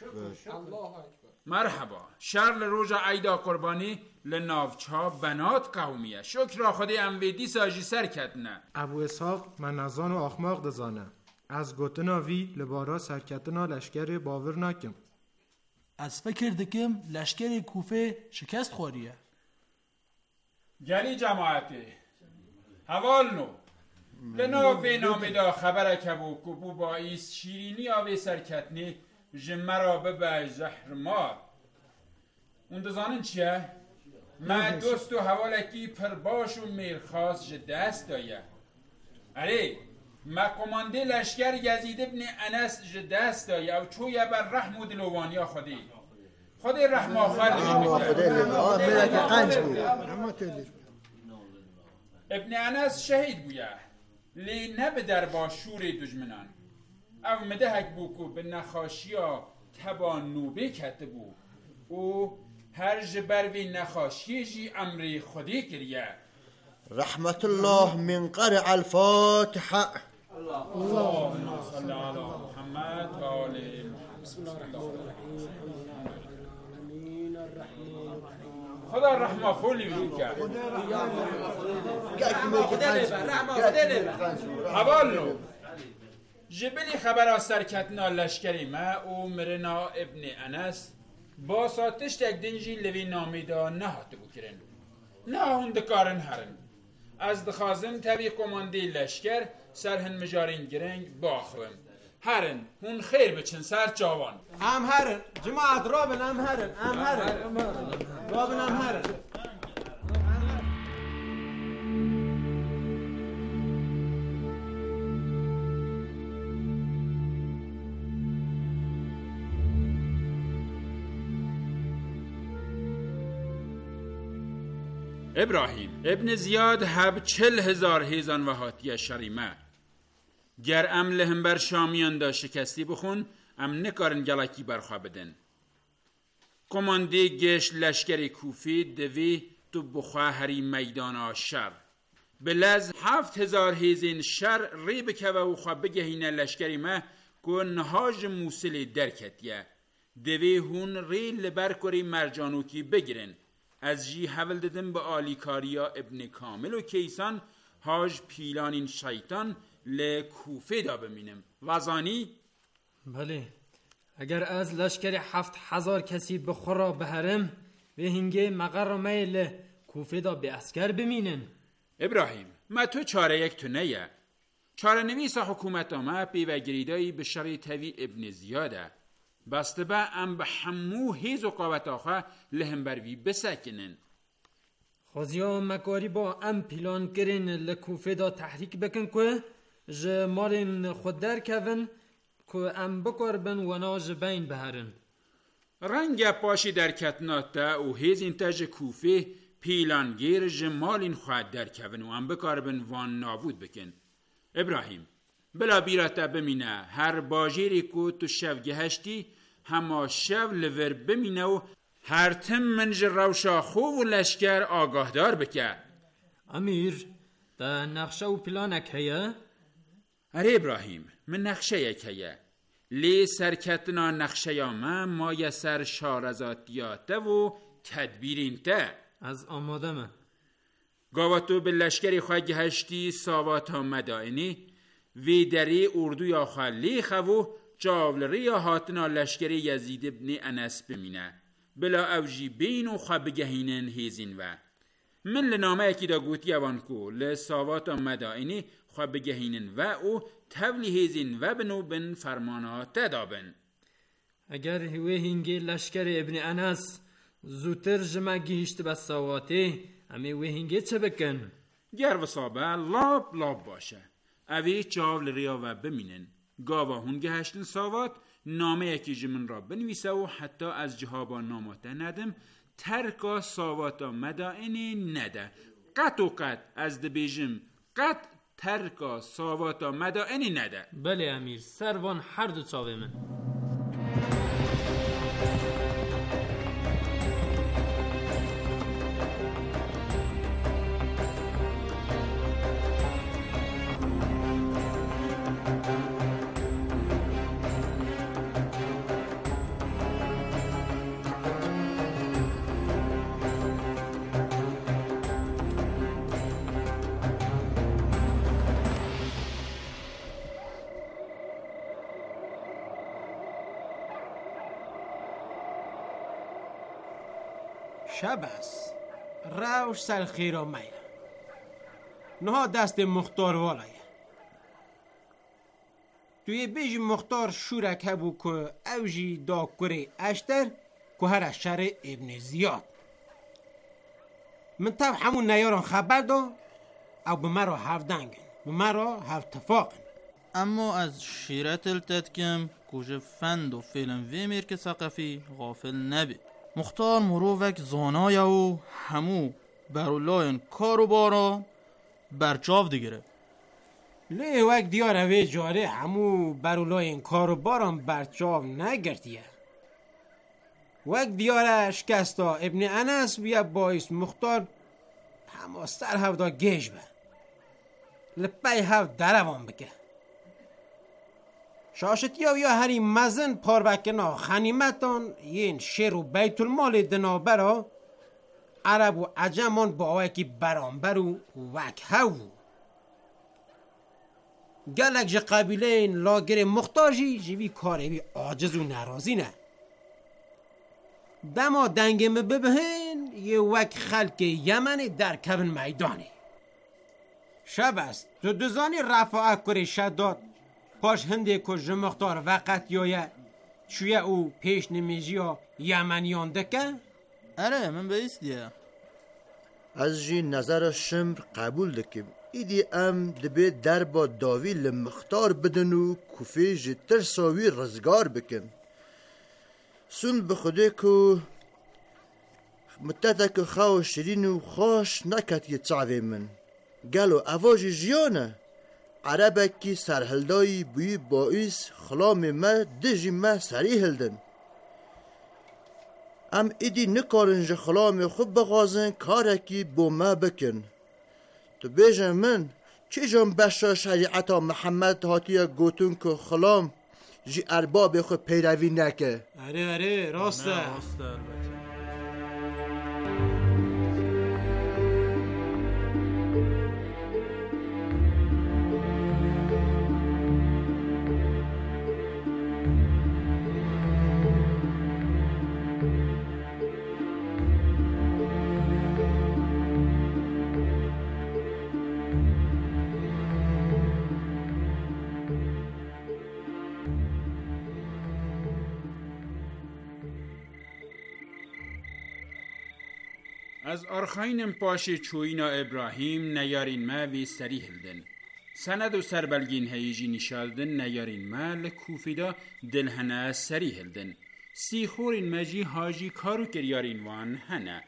مرحبا شرل روژا عیدا قربانی لناوچا بنات قومیه شکر خودی اموی دیساجی سر کردنه.
ابو اسحاق من نزان و آخماق دزانه از گوتنا وی لبارا سرکتنا لشکر باور نکم.
از فکر دکم لشکر کوفه شکست خوریه.
گلی جماعتی حوال نو لناوی نامی دا خبره کبو کبو با ایست شیرینی آوی سرکتنی جمرا ببه زهر مار. اون دزانن چیه؟ من دوست و حوالکی پرباش و میرخواست جه دست دایه. اره ما کمانده لشکر یزید ابن انس جه دست دایه و چویه بر رحم و دلوانیا خودی رحم آخر ابن انس شهید بویه لی نبه در با شور دجمنان او مدهک بو که به نخاشیا تبا نوبه کته بو او هر جبروی نخاشی جی امری خودی کریه.
رحمت الله من قرع الفاتحه.
اللهم صل علی محمد و آل محمد. بسم الله الرحمن الرحیم. خدا رحمه خولی بیکر حوال نو جبلی خبر از سرکتنا لشکری ما او مرنا ابن انس با ساتش تک دنجی لوی نامیدا نهاته بکرن نه هندکارن هرن از دخازن تبی کمانده لشکر سرهن مجارین گرنگ باخوم هرن هون خیر بچن سر جوان
ام هرن جماعت رابن ام هرن رابن ام هرن
ابراهیم ابن زیاد هب 40,000 هیزان و هاتی شریمه گر ام لهم بر شامیان دا شکستی بخون ام نکارن گلکی برخوا بدن کمانده گشت لشکر کوفی دوی تو بخوا هری میدان شر بلز 7,000 هیزین شر ری بکوه و خواه بگهینه لشکری ما که نهاج موسیل درکتیه دوی هون ری لبر کری مرجانوکی بگیرن از جی حول دادن به آلیکاریا ابن کامل و کیسان هاج پیلانین شیطان لکوفه دا بمینم وزانی؟
بله اگر از لشکر 7,000 کسی بخورا بهرم به هنگه مقر میل کوفه دا به اسکر بمینن
ابراهیم ما تو چاره یک تو نیه چاره نویس حکومت ما پیوگریدایی به شر توی ابن زیاده بسته با ام به همو هیز و قاوت آخوا لهم بروی بسکنن
خوزیا مکاری با ام پیلان کرن لکوفه دا تحریک بکن که جمال خود در کون که ام بکر بن وناج بین بهرن
رنگ پاشی در کتناتا و هیز انتاج کوفه پیلانگیر جمال خود در کون و ام بکر بن وان نابود بکن ابراهیم بلا بیراتا بمینه هر باجیری که تو شو گهشتی هما شو لور بمینه و هر تم منج روشا خو و لشکر آگاهدار بکه
امیر دا نقشه و پلانک هیا؟
اره ابراهیم من نقشه یک هیا لی سرکتنا نقشه یا من مای سر شارزاتیاته و تدبیرین ته
از آماده من
گاواتو به لشکری خواه گهشتی ساواتا مدائنی وی دری اردو یا خالی خو جاولری یا هاتنا لشکری یزید ابن انس بمینه بلا اوجی بین و خواه بگهینن هیزین و من لنامه اکی دا گوتی اوانکو لساواتا مدائنی خواه بگهینن و او تولی هیزین و بنو بن فرمانات دابن
اگر هوه هنگی لشکر ابن انس زودتر جمع گیشت به ساواته امی هوه هنگی چه بکن؟
گر و صابه لاب لاب باشه اوی چاول ریا و بمینن گاوا هون گهشتن ساوات نامه یکی جمن را بنویسه و حتی از جهابا ناماته ندم ترکا ساواتا مدائنی نده قط و قط از دبیجم قط ترکا ساواتا مدائنی نده
بله امیر سروان هر دو چاوه من
شب است روش سر خیرا میه نها دست مختار والایه توی بیج مختار شورک هبو که اوجی دا کره اشتر که هر شر ابن زیاد من تب همون نیاران خبر دا او به مرا هفدنگن به مرا هفتفاقن
اما از شیرت التدکم کجه فند و فیلم ویمیر که سقفی غافل نبی مختار مرووک زانایا و همو برولاین کارو بارا برچاو دیگره
لی وک دیاره وی جاره همو برولاین کارو باران برچاو نگرتیه وک دیاره شکستا ابن انس بیا باعث مختار همه سر هفتا گیش به لپی هفت دروان بکه شاشتیا یا هری مزن پاروکنا خنیمتان یین شیر و بیت المال دنابرا عرب و عجمان با آوکی برانبر و وک هاو گلک جه قبیله این لاگر مختاجی جوی کاری عاجز و نرازی نه دما دنگم ببهن یه وک خلک یمن در کبن میدانه شب است تو دوزانی رفاعت کری شداد پاش هنده که جمختار وقت یایه چویه او پیش نمیجی ها یمنیان دکه؟
اره من بیست دیه
از جی نظر شمر قبول دکم ایدی ام دبی در با داوی لمختار بدن و کوفه جی ترساوی رزگار بکن سون بخوده که متتک خواو شیرین و خوش نکت یه تعوی من گلو اواج جیانه عربکی سرهلدایی بوی باعث خلام ما دجی ما سری هلدن ام ایدی نکارنج خلام خوب بغازن کارکی بو ما بکن تو بیجن من چی جان بشا شریعتا محمد هاتیه گوتون که خلام جی ارباب خود پیروی نکه
اره راسته
از آرخاینم پاش چوینا ابراهیم نیارین ما وی سری هلدن سند و سربلگین هیجی نشالدن نیارین ما لکوفیدا دلهنه سری هلدن سیخورین مجی حاجی کارو کریارین وان هنه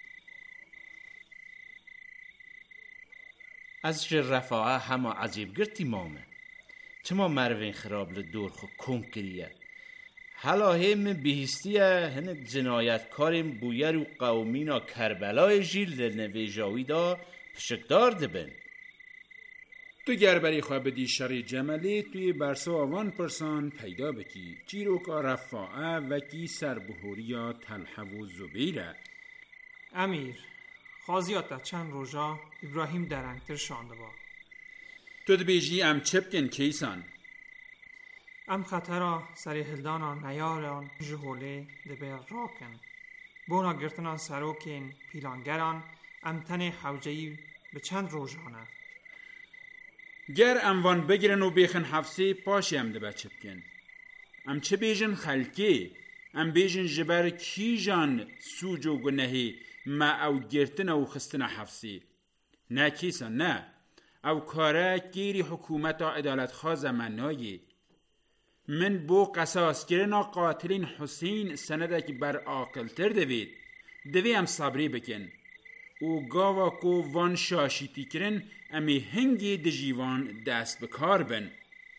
از رفاعه همه عجیب گرتی مامه چما مروین خراب لدور خو کم کریه حالا هم بهستیه هنک جنایت کاریم بویر و قومینا کربلای جیل در نویجاوی دا پشکدار دبن
تو گربری خواه بدی شر جملی توی برسو آوان پرسان پیدا بکی چیروکا رفاعه وکی سربهوریا تلحه و زبیره
امیر خازیاتا چند روژا ابراهیم درنگتر شانده با
تو دبیجی ام چپکن کیسان
ام خطرا سری هلدانا نیاران جهوله دبیر راکن بونا گرتنا سروکین پیلانگران ام تن حوجهی به چند روژانه
گر اموان بگیرن و بیخن حفظی پاشی ام دبه چپکن ام چه بیجن خلکی ام بیجن جبر کی جان سوج و گنهی ما او گرتن و خستن حفظی نه کیسان نه او کاره گیری حکومت عدالت خواه زمنایی من بو قصاص گرنا قاتلین حسین سندک بر عاقل تر دوی ام صبری بکن او گاوا کو وان شاشیتی کرن امی هنگی دجیوان دست بکار بن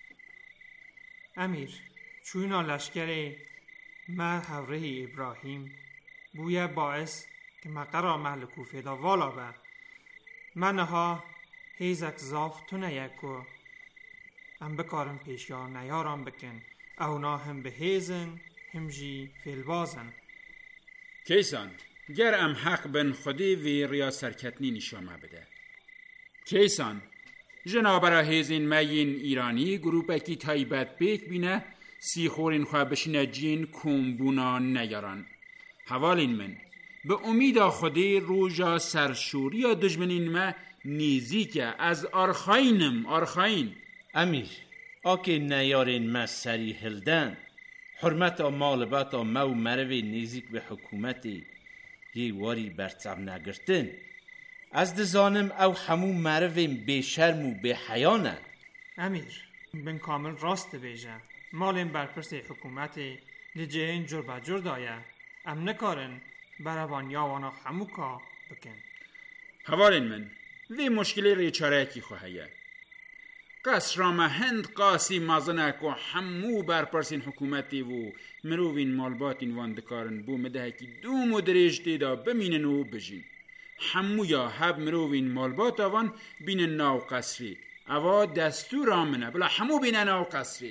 امیر چوینا لشکر ما حوره ابراهیم بویا باعث که مقرا محل کوفه دا والا با منها هیزک زاف تو نیکو ام بکارم پیشیا نیارم بکن اونا هم به هیزن هم جی فیلبازن
کیسان گر ام حق بن خودی وی ریا سرکتنی نشامه بده کیسان جنابرا هیزین مین ایرانی گروپه کی تایبت بیک بینه سیخورین خواه بشینه جین کمبونا نیاران حوالین من به امید خودی روژا سرشوری یا دجمنین ما نیزی که از آرخاین
امیر آکه نیارین ما سری هلدن حرمت مالبات ما و مروی نیزیک به حکومتی یه واری برطب نگرتن از دزانم او همو مرویم به شرم و به حیانه
امیر بن کامل راست بیجه مالیم برپرس حکومتی لجهین جور با جور دایه ام نکارن برابان یاوانا همو کا بکن
حوالین من وی مشکلی ریچاره کی خواهیه قصرام هند قاسی مازنک و همو برپرسین حکومتی و مروین مالباتین واندکارن بو مده که دو مدریج دیدا بمینن و بجین همو یا هب مروین مالبات وان بین ناو قصری اوا دستور آمنه بلا همو بین ناو قصری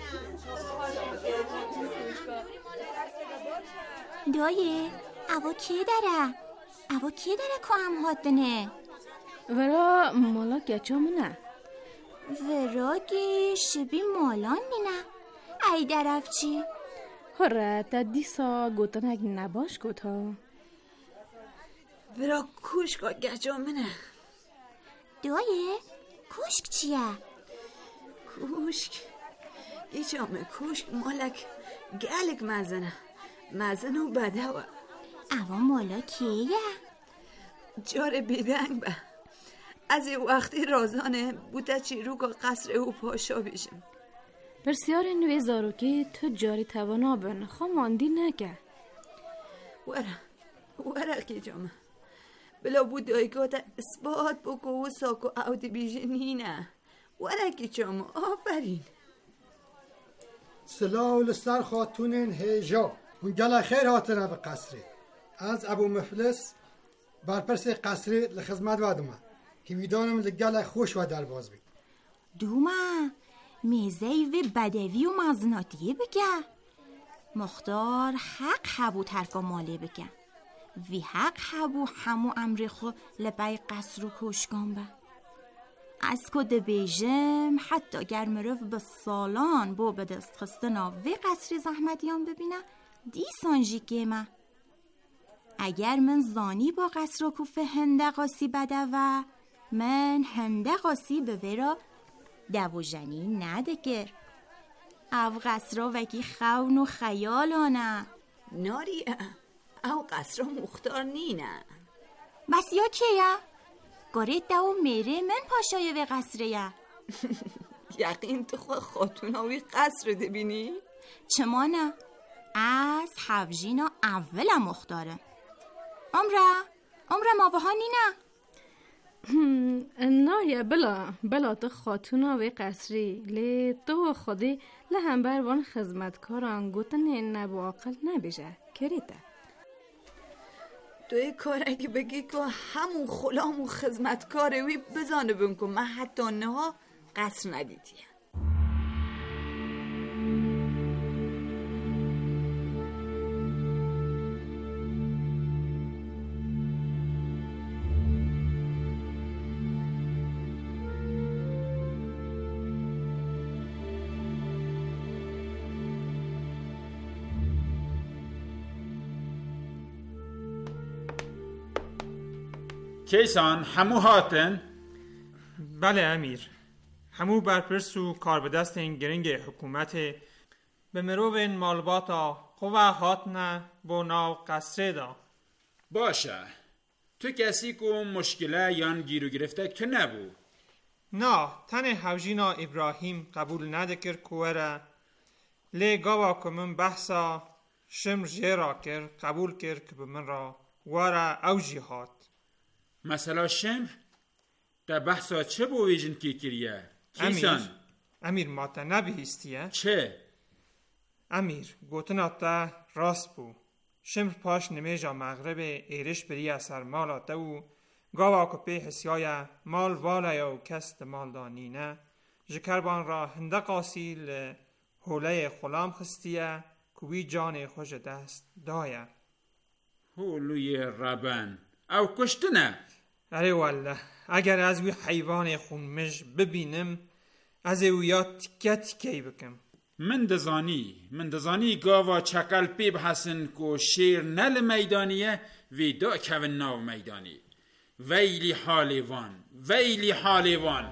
دایه اوه کی داره؟ اوه کی داره که هم حدنه؟
ورا مالا گچا منه
وراگی شبی مالان نینه ای درف چی؟
هره تا دیسا گوتن اگه نباش گوتا
ورا کوشکا گچا منه
دایه کوشک چیه؟
کوشک گچامه کوشک مالک گلک مزنه و بده و
اوه مالا کیه؟
جار بیدنگ به از این وقتی رازانه بوده چی رو که قصر او پاشا بیشم
پرسیار نوی زارو که تو جاری توانا بن خواندی نگه
وره که جامه بلا بود دایگاه تا اثبات بکو و ساکو اودی بیشه نینه وره که جامه آفرین
سلاو لسر خاتونین هیجا اون گل خیر هاتنه به قصری از ابو مفلس برپرس قصری لخدمت وادمه که ویدانم لگل خوش و در باز بید
دوما میزه و بدوی و مزناتیه بگه مختار حق حبو ترکا مالی بگه وی حق حبو همو امری خو لبای قصر و کشگان به از کد بیجم حتی گر مروف به سالان بو به دست خستنا وی قصری زحمتیان ببینه دی سانجی گیمه اگر من زانی با قصر و کوفه هندقاسی بده و من هندقاسی به ورا دو جنین ندگر او قصرا وکی خون و خیالانه
ناریه او قصرا مختار نینه
بس یا کیه؟ گارید دو میره من پاشای و قصره یه
یقین تو خاتوناوی قصر ده بینی؟
چما نه؟ از حوجینا اول مختاره عمره ما بها نینه
نایه بلا تو خاتونا و قصری لی تو خودی لهم بروان خدمتکاران گوتن نبو عقل نبیجه کریده
توی کار اگه بگی که همون خلام و خدمتکاره وی بزانه بون که من حتی نها قصر ندیدیم
کیسان همو هاتن؟
بله امیر همو برپرس و کار به دست این گرنگ حکومت به مروین مالباتا خواه هاتنه بو ناو قصره دا
باشه تو کسی که مشکله یان گیرو گرفته تو نبو
نه تن حوجینا ابراهیم قبول ندکر کوره لی گاوا که من بحثا شمر جیرا کر قبول کر که به من را واره اوجی هات
مثلا شمر در بحثا چه بویجن کی کریه؟ کیسان؟
امیر ما تا نبیستیه؟
چه؟
امیر گوتنا تا راست بو شمر پاش نمیجا مغرب ایرش بری اثر مالا تو گاوا که پی حسیای مال والا و کست مال دانینه جکربان را هنده قاسیل حوله خلام خستیه کوی جان خوش دست دایه
حولوی ربن او کشتنه
اره والله اگر از وی حیوان خونمش ببینم از اویا تکه تکه بکم
من دزانی گاوا چکل پی بحسن کو شیر نل میدانیه وی دا کون ناو میدانی ویلی حالیوان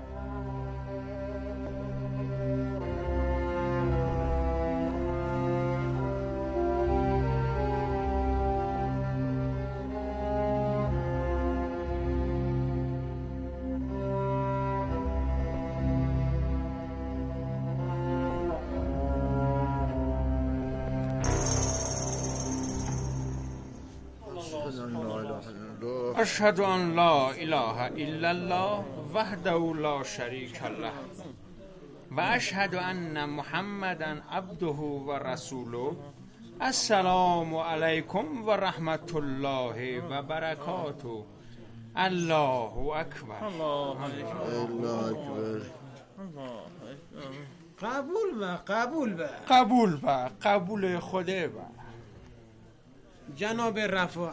اشهد ان لا اله الا الله وحده لا شریک له و اشهد ان محمدا عبده و رسوله. السلام علیکم و رحمت الله و برکاته. الله اکبر.
قبول خوده با جناب رفاعه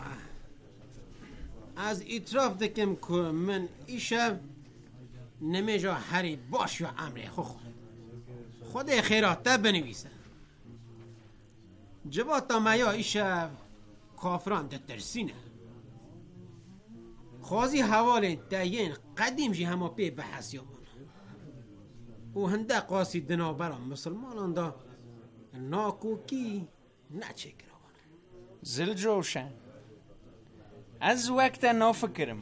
از اطراف دکم که من ایشب نمیجا هری باش یا امره خود خیراته بنویسه جواتا میا ایشب کافران دترسینه خوازی حوال دین قدیم جی همه پی بحث یا من و هنده قاسی دنابران مسلمانان دا ناکوکی نچه گروان
زل جوشن از وقت نافکرم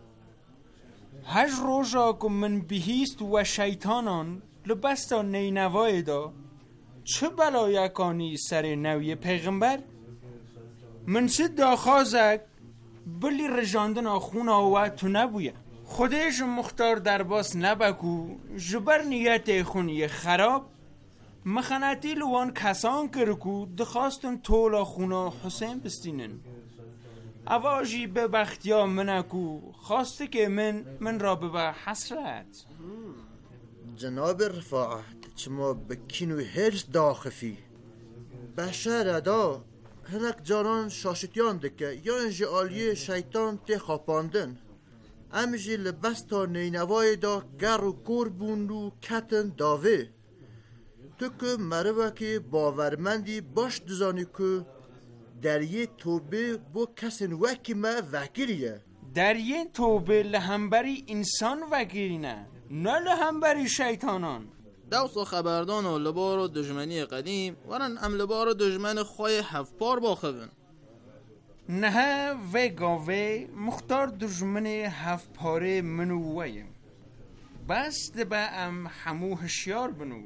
هج روژا که من بهیست و شیطانان لبستا نینوای دا چه بلایکانی سر نوی پیغمبر من سید دا خوازک بلی رجاندن آخون آوه تو نبویه خودش مختار درباس نبکو جبر نیت خونی خراب مخناتی لوان کسان کرکو دخواستن طول خونا حسین بستینن اواجی به بختیا منکو خواسته که من را به حسرت
جناب رفاعت چما بکینو هرس داخفی بشر دا هنک جانان شاشتیان دکه یا انجی آلیه شیطان تی خاپاندن امجی لبستا نینوای دا گر و کور بوندو کتن داوه تو که مروه که باورمندی باش دزانی که در یه توبه با کسین وکی ما وکیلیه
در یه توبه لهمبری انسان وکیلی نه لهمبری شیطانان
دوسا خبردان و لبار و دجمنی قدیم ورن ام لبار و دجمن خواه هفپار باخبن
نه و گاوه مختار دجمن هفپاره منو ویم بس دبا ام همو هشیار بنو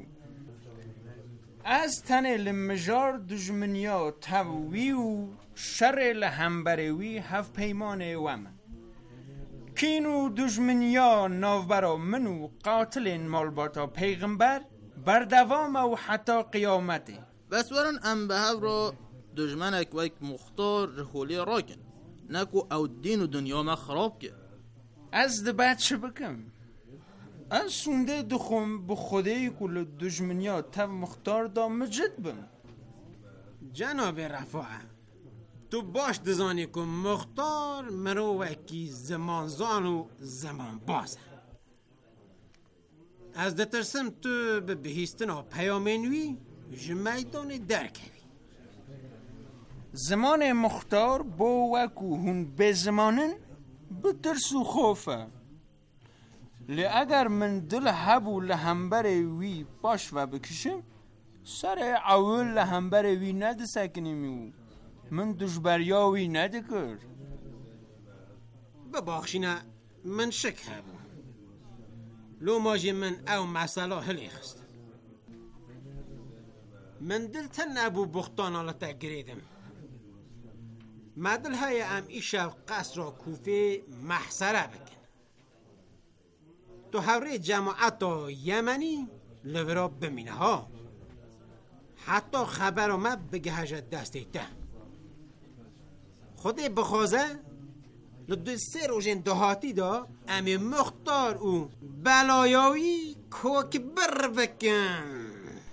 از تن لمجار دجمنیا تاوی و شر لهمبروی هف پیمان وم کینو دجمنیا ناوبرا منو قاتل مالباتا پیغمبر بردوام و حتی قیامته
بس ورن ام به هف را دجمنک وک مختار رحولی راکن نکو او دین و دنیا ما خراب که
از دبت چه بکم از سونده دخم به خوده کل دجمنیا تا مختار دا مجد بم
جناب رفاعه تو باش دزانی که مختار مرو وکی زمان زان و زمان بازه از دترسم تو به بهیستن و پیامنوی جمیدان درکوی
زمان مختار با وکو هون به زمانن به ترس و خوفه لی اگر من دل حبو لهمبر وی باش و بکشم سر اول لهمبر وی نده سکنیمیو من دشبریاوی نده کرد
بباخشینه من شک هبو لو ماجی من او مسئله هلی خست من دل تن ابو بختان آلا تگریدم مدل های ام ایشب قصر را کوفه محصره بکن تو هوره جماعت یمنی لورا بمینه ها حتی خبر آمد بگه هجت دسته ده خود بخوازه لدو سه روژن دهاتی دا امی مختار او بلایاوی کوک بر بکن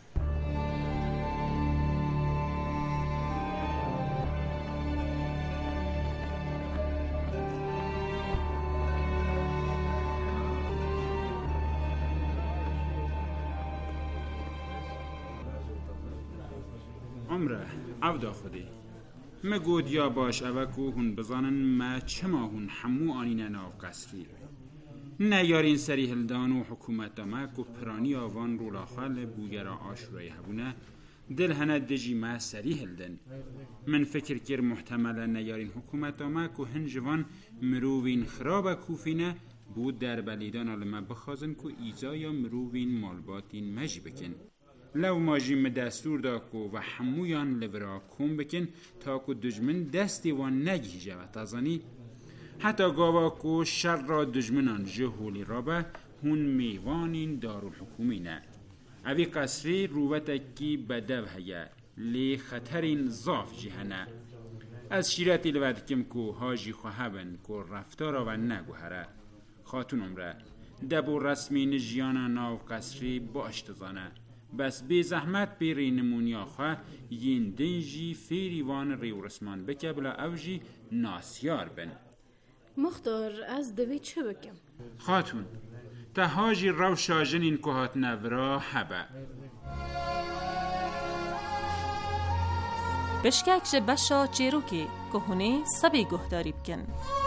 عمره عودا خودی مگود یا باش اوکو هون بزانن ما چما هون همو آنین ناف قصری نیارین سری هلدان و حکومت ما کو پرانی آوان رولا خال بوگرا آشورای هبونه دل هنه دجی ما سری هلدن من فکر کر محتملا نیارین حکومت ما کو هنجوان مرووین خراب کوفینه بود در بلیدان آلما بخوازن کو ایزا یا مرووین مالباتین مجی بکن لو ماجیم دستور دا کو و همویان لورا کن بکن تا کو دجمن دستی وان نگیجه و تازانی حتی گاوا کو شر را دجمنان جهولی رابه هون میوانین دارالحکومی نه اوی قصری روبتکی بدو هیا لی خطرین زاف جهنه از شیرتی لود کم کو هاجی خوهبن کو رفتارا و نگوهره خاتون عمره دبو رسمی نجیانا ناو قصری باش تزانه بس بی زحمت بیری نمونیا خواه یین دنجی فیریوان ریورسمان بکه بلا اوجی ناسیار بن.
مختار از دوی چه بکم؟
خاتون تهاجی رو شاجن این کهات نورا حبه
بشکک جه بشا چیروکی که هونه سبی گهداری بکن.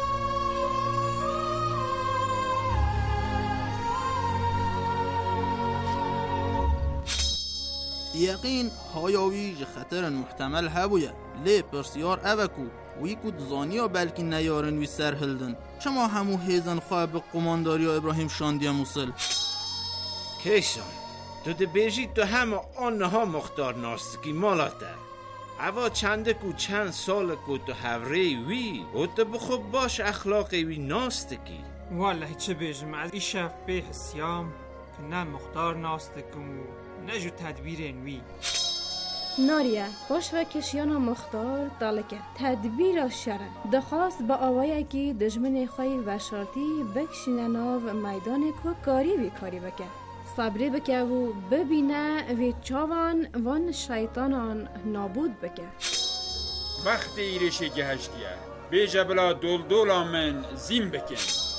یقین هایاوی جه خطر محتمل هبویه لی پرسیار اوکو وی کود زانیا بلکی نیارن وی سر هلدن چما همو هیزن خواه به قمانداری ابراهیم شاندی موصل
کیشان تو ده بیجی تو همه آنها مختار ناستکی مالاته اوا چنده کو چند سال کو تو هوری وی و تو بخوب باش اخلاقی وی ناستکی
والله چه بیجم از ایشف به حسیام که نه مختار ناستکم و نه جو تدبیرین وی
ناریا باش و کشیانا مختار دالکه تدبیر شره دخواست با آوایی که دجمن خوی و شرطی بکشینه ناو میدان که کاری بی کاری بکه صبری بکه و ببینه وی چاوان وان شیطانان نابود بکه
وقت ایرشی گهشتیه بیجه بلا دول من زیم بکن.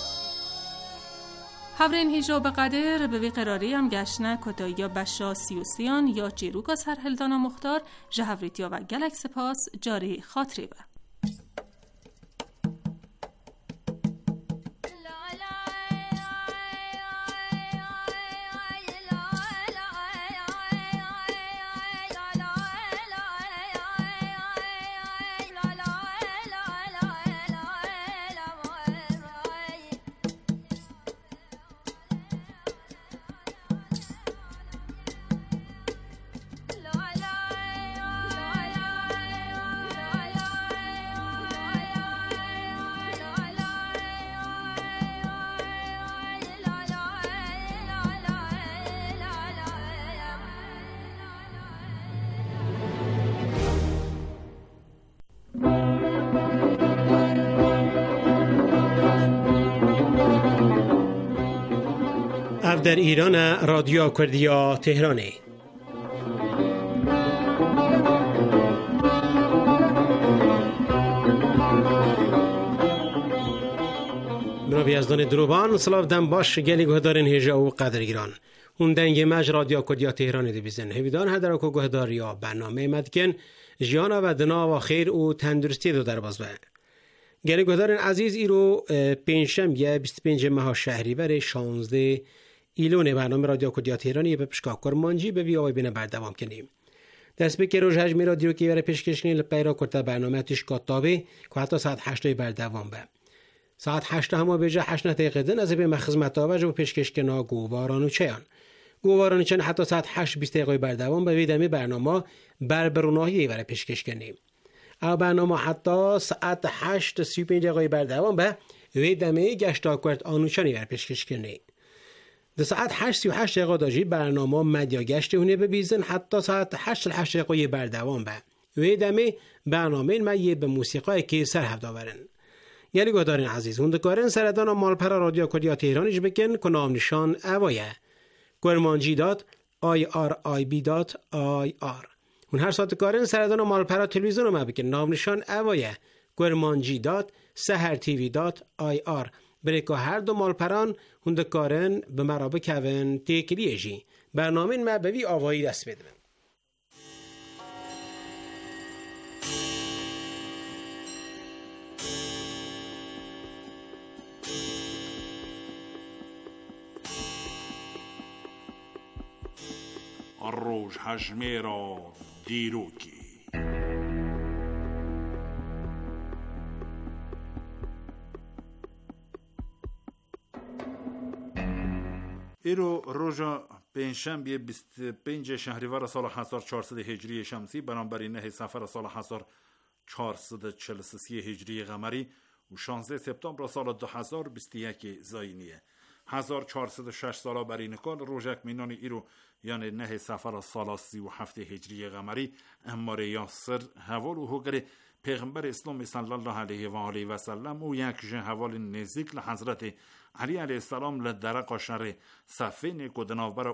هورین هیجا بقدر به وی قراری هم گشنه کتا یا بشا سیوسیان یا چیروکا سرهلدان و مختار جهوریتیا و گلک سپاس جاری خاطری به.
در ایران رادیو کردیا تهرانه. منو بیازدان دروبان سلاف دم باش گلی گهدارن هجا و قدر ایران اون دنگ مج رادیو کردیا تهرانه دی بیزن هیدان هدر کو گهداریا برنامه مدکن جیانا و دنا و خیر و تندرستی دو در باز به گلی گهدارن عزیز ایرو پنجشنبه 25 ماه شهریور 16 ایلون برنامه رادیو کردیا تهرانی به پشکا کرمانجی به وی آوای بینه بردوام کنیم. دست به کروج هجمی رادیو که برای پیشکش کنیم لپیرا کرده برنامه تشکا تاوی که حتی ساعت 8 بردوام به. ساعت 8 همه بیجه 8 دقیقه دن از به مخزمت آوج و پیشکش کنا گوواران و چیان. گوواران و چیان حتی ساعت 8 20 دقیقه بردوام به ویدمی برنامه برناهی برای پیشکش کنیم. او برنامه حتی ساعت 8 35 دقیقه بردوام به ویدمی گشتا کرد آنوچانی برای پیشکش کنیم. در ساعت 8:38 دقیقه داشتی برنامه مدیا گشت اونه ببیزن حتی ساعت 8 دقیقه بردوام به وی دمی برنامه مایه به موسیقای که سر هفت آورن یعنی گهدارین عزیز هندکارن سردان مال پر رادیو کردیا تهرانیش بکن که نام نشان اوایه گرمانجی.irib.ir اون هر ساعت کارن سردان مال پر تلویزیون ما بکن نام نشان اوایه گرمانجی.sahartv.ir برای که هر دو مالپران هندکارن به مرابه کون تیکلیجی برنامه ما به وی آوایی دست بدم.
الروج حجمه را دیروکی ایرو روژا پنجشنبه 25 شهریور سال 1400 هجری شمسی برابر 9 صفر سال 1443 هجری قمری و 16 سپتامبر سال 2021 زاینیه 1406 سال برای نکال روژک مینان ایرو یعنی 9 صفر سال 37 هجری قمری امار یاسر حوال و هگر پیغمبر اسلام صلی الله علیه و آله و سلم و یک حوال نزدیک لحضرت علی علیه السلام لدرق شر صفین کدناوبر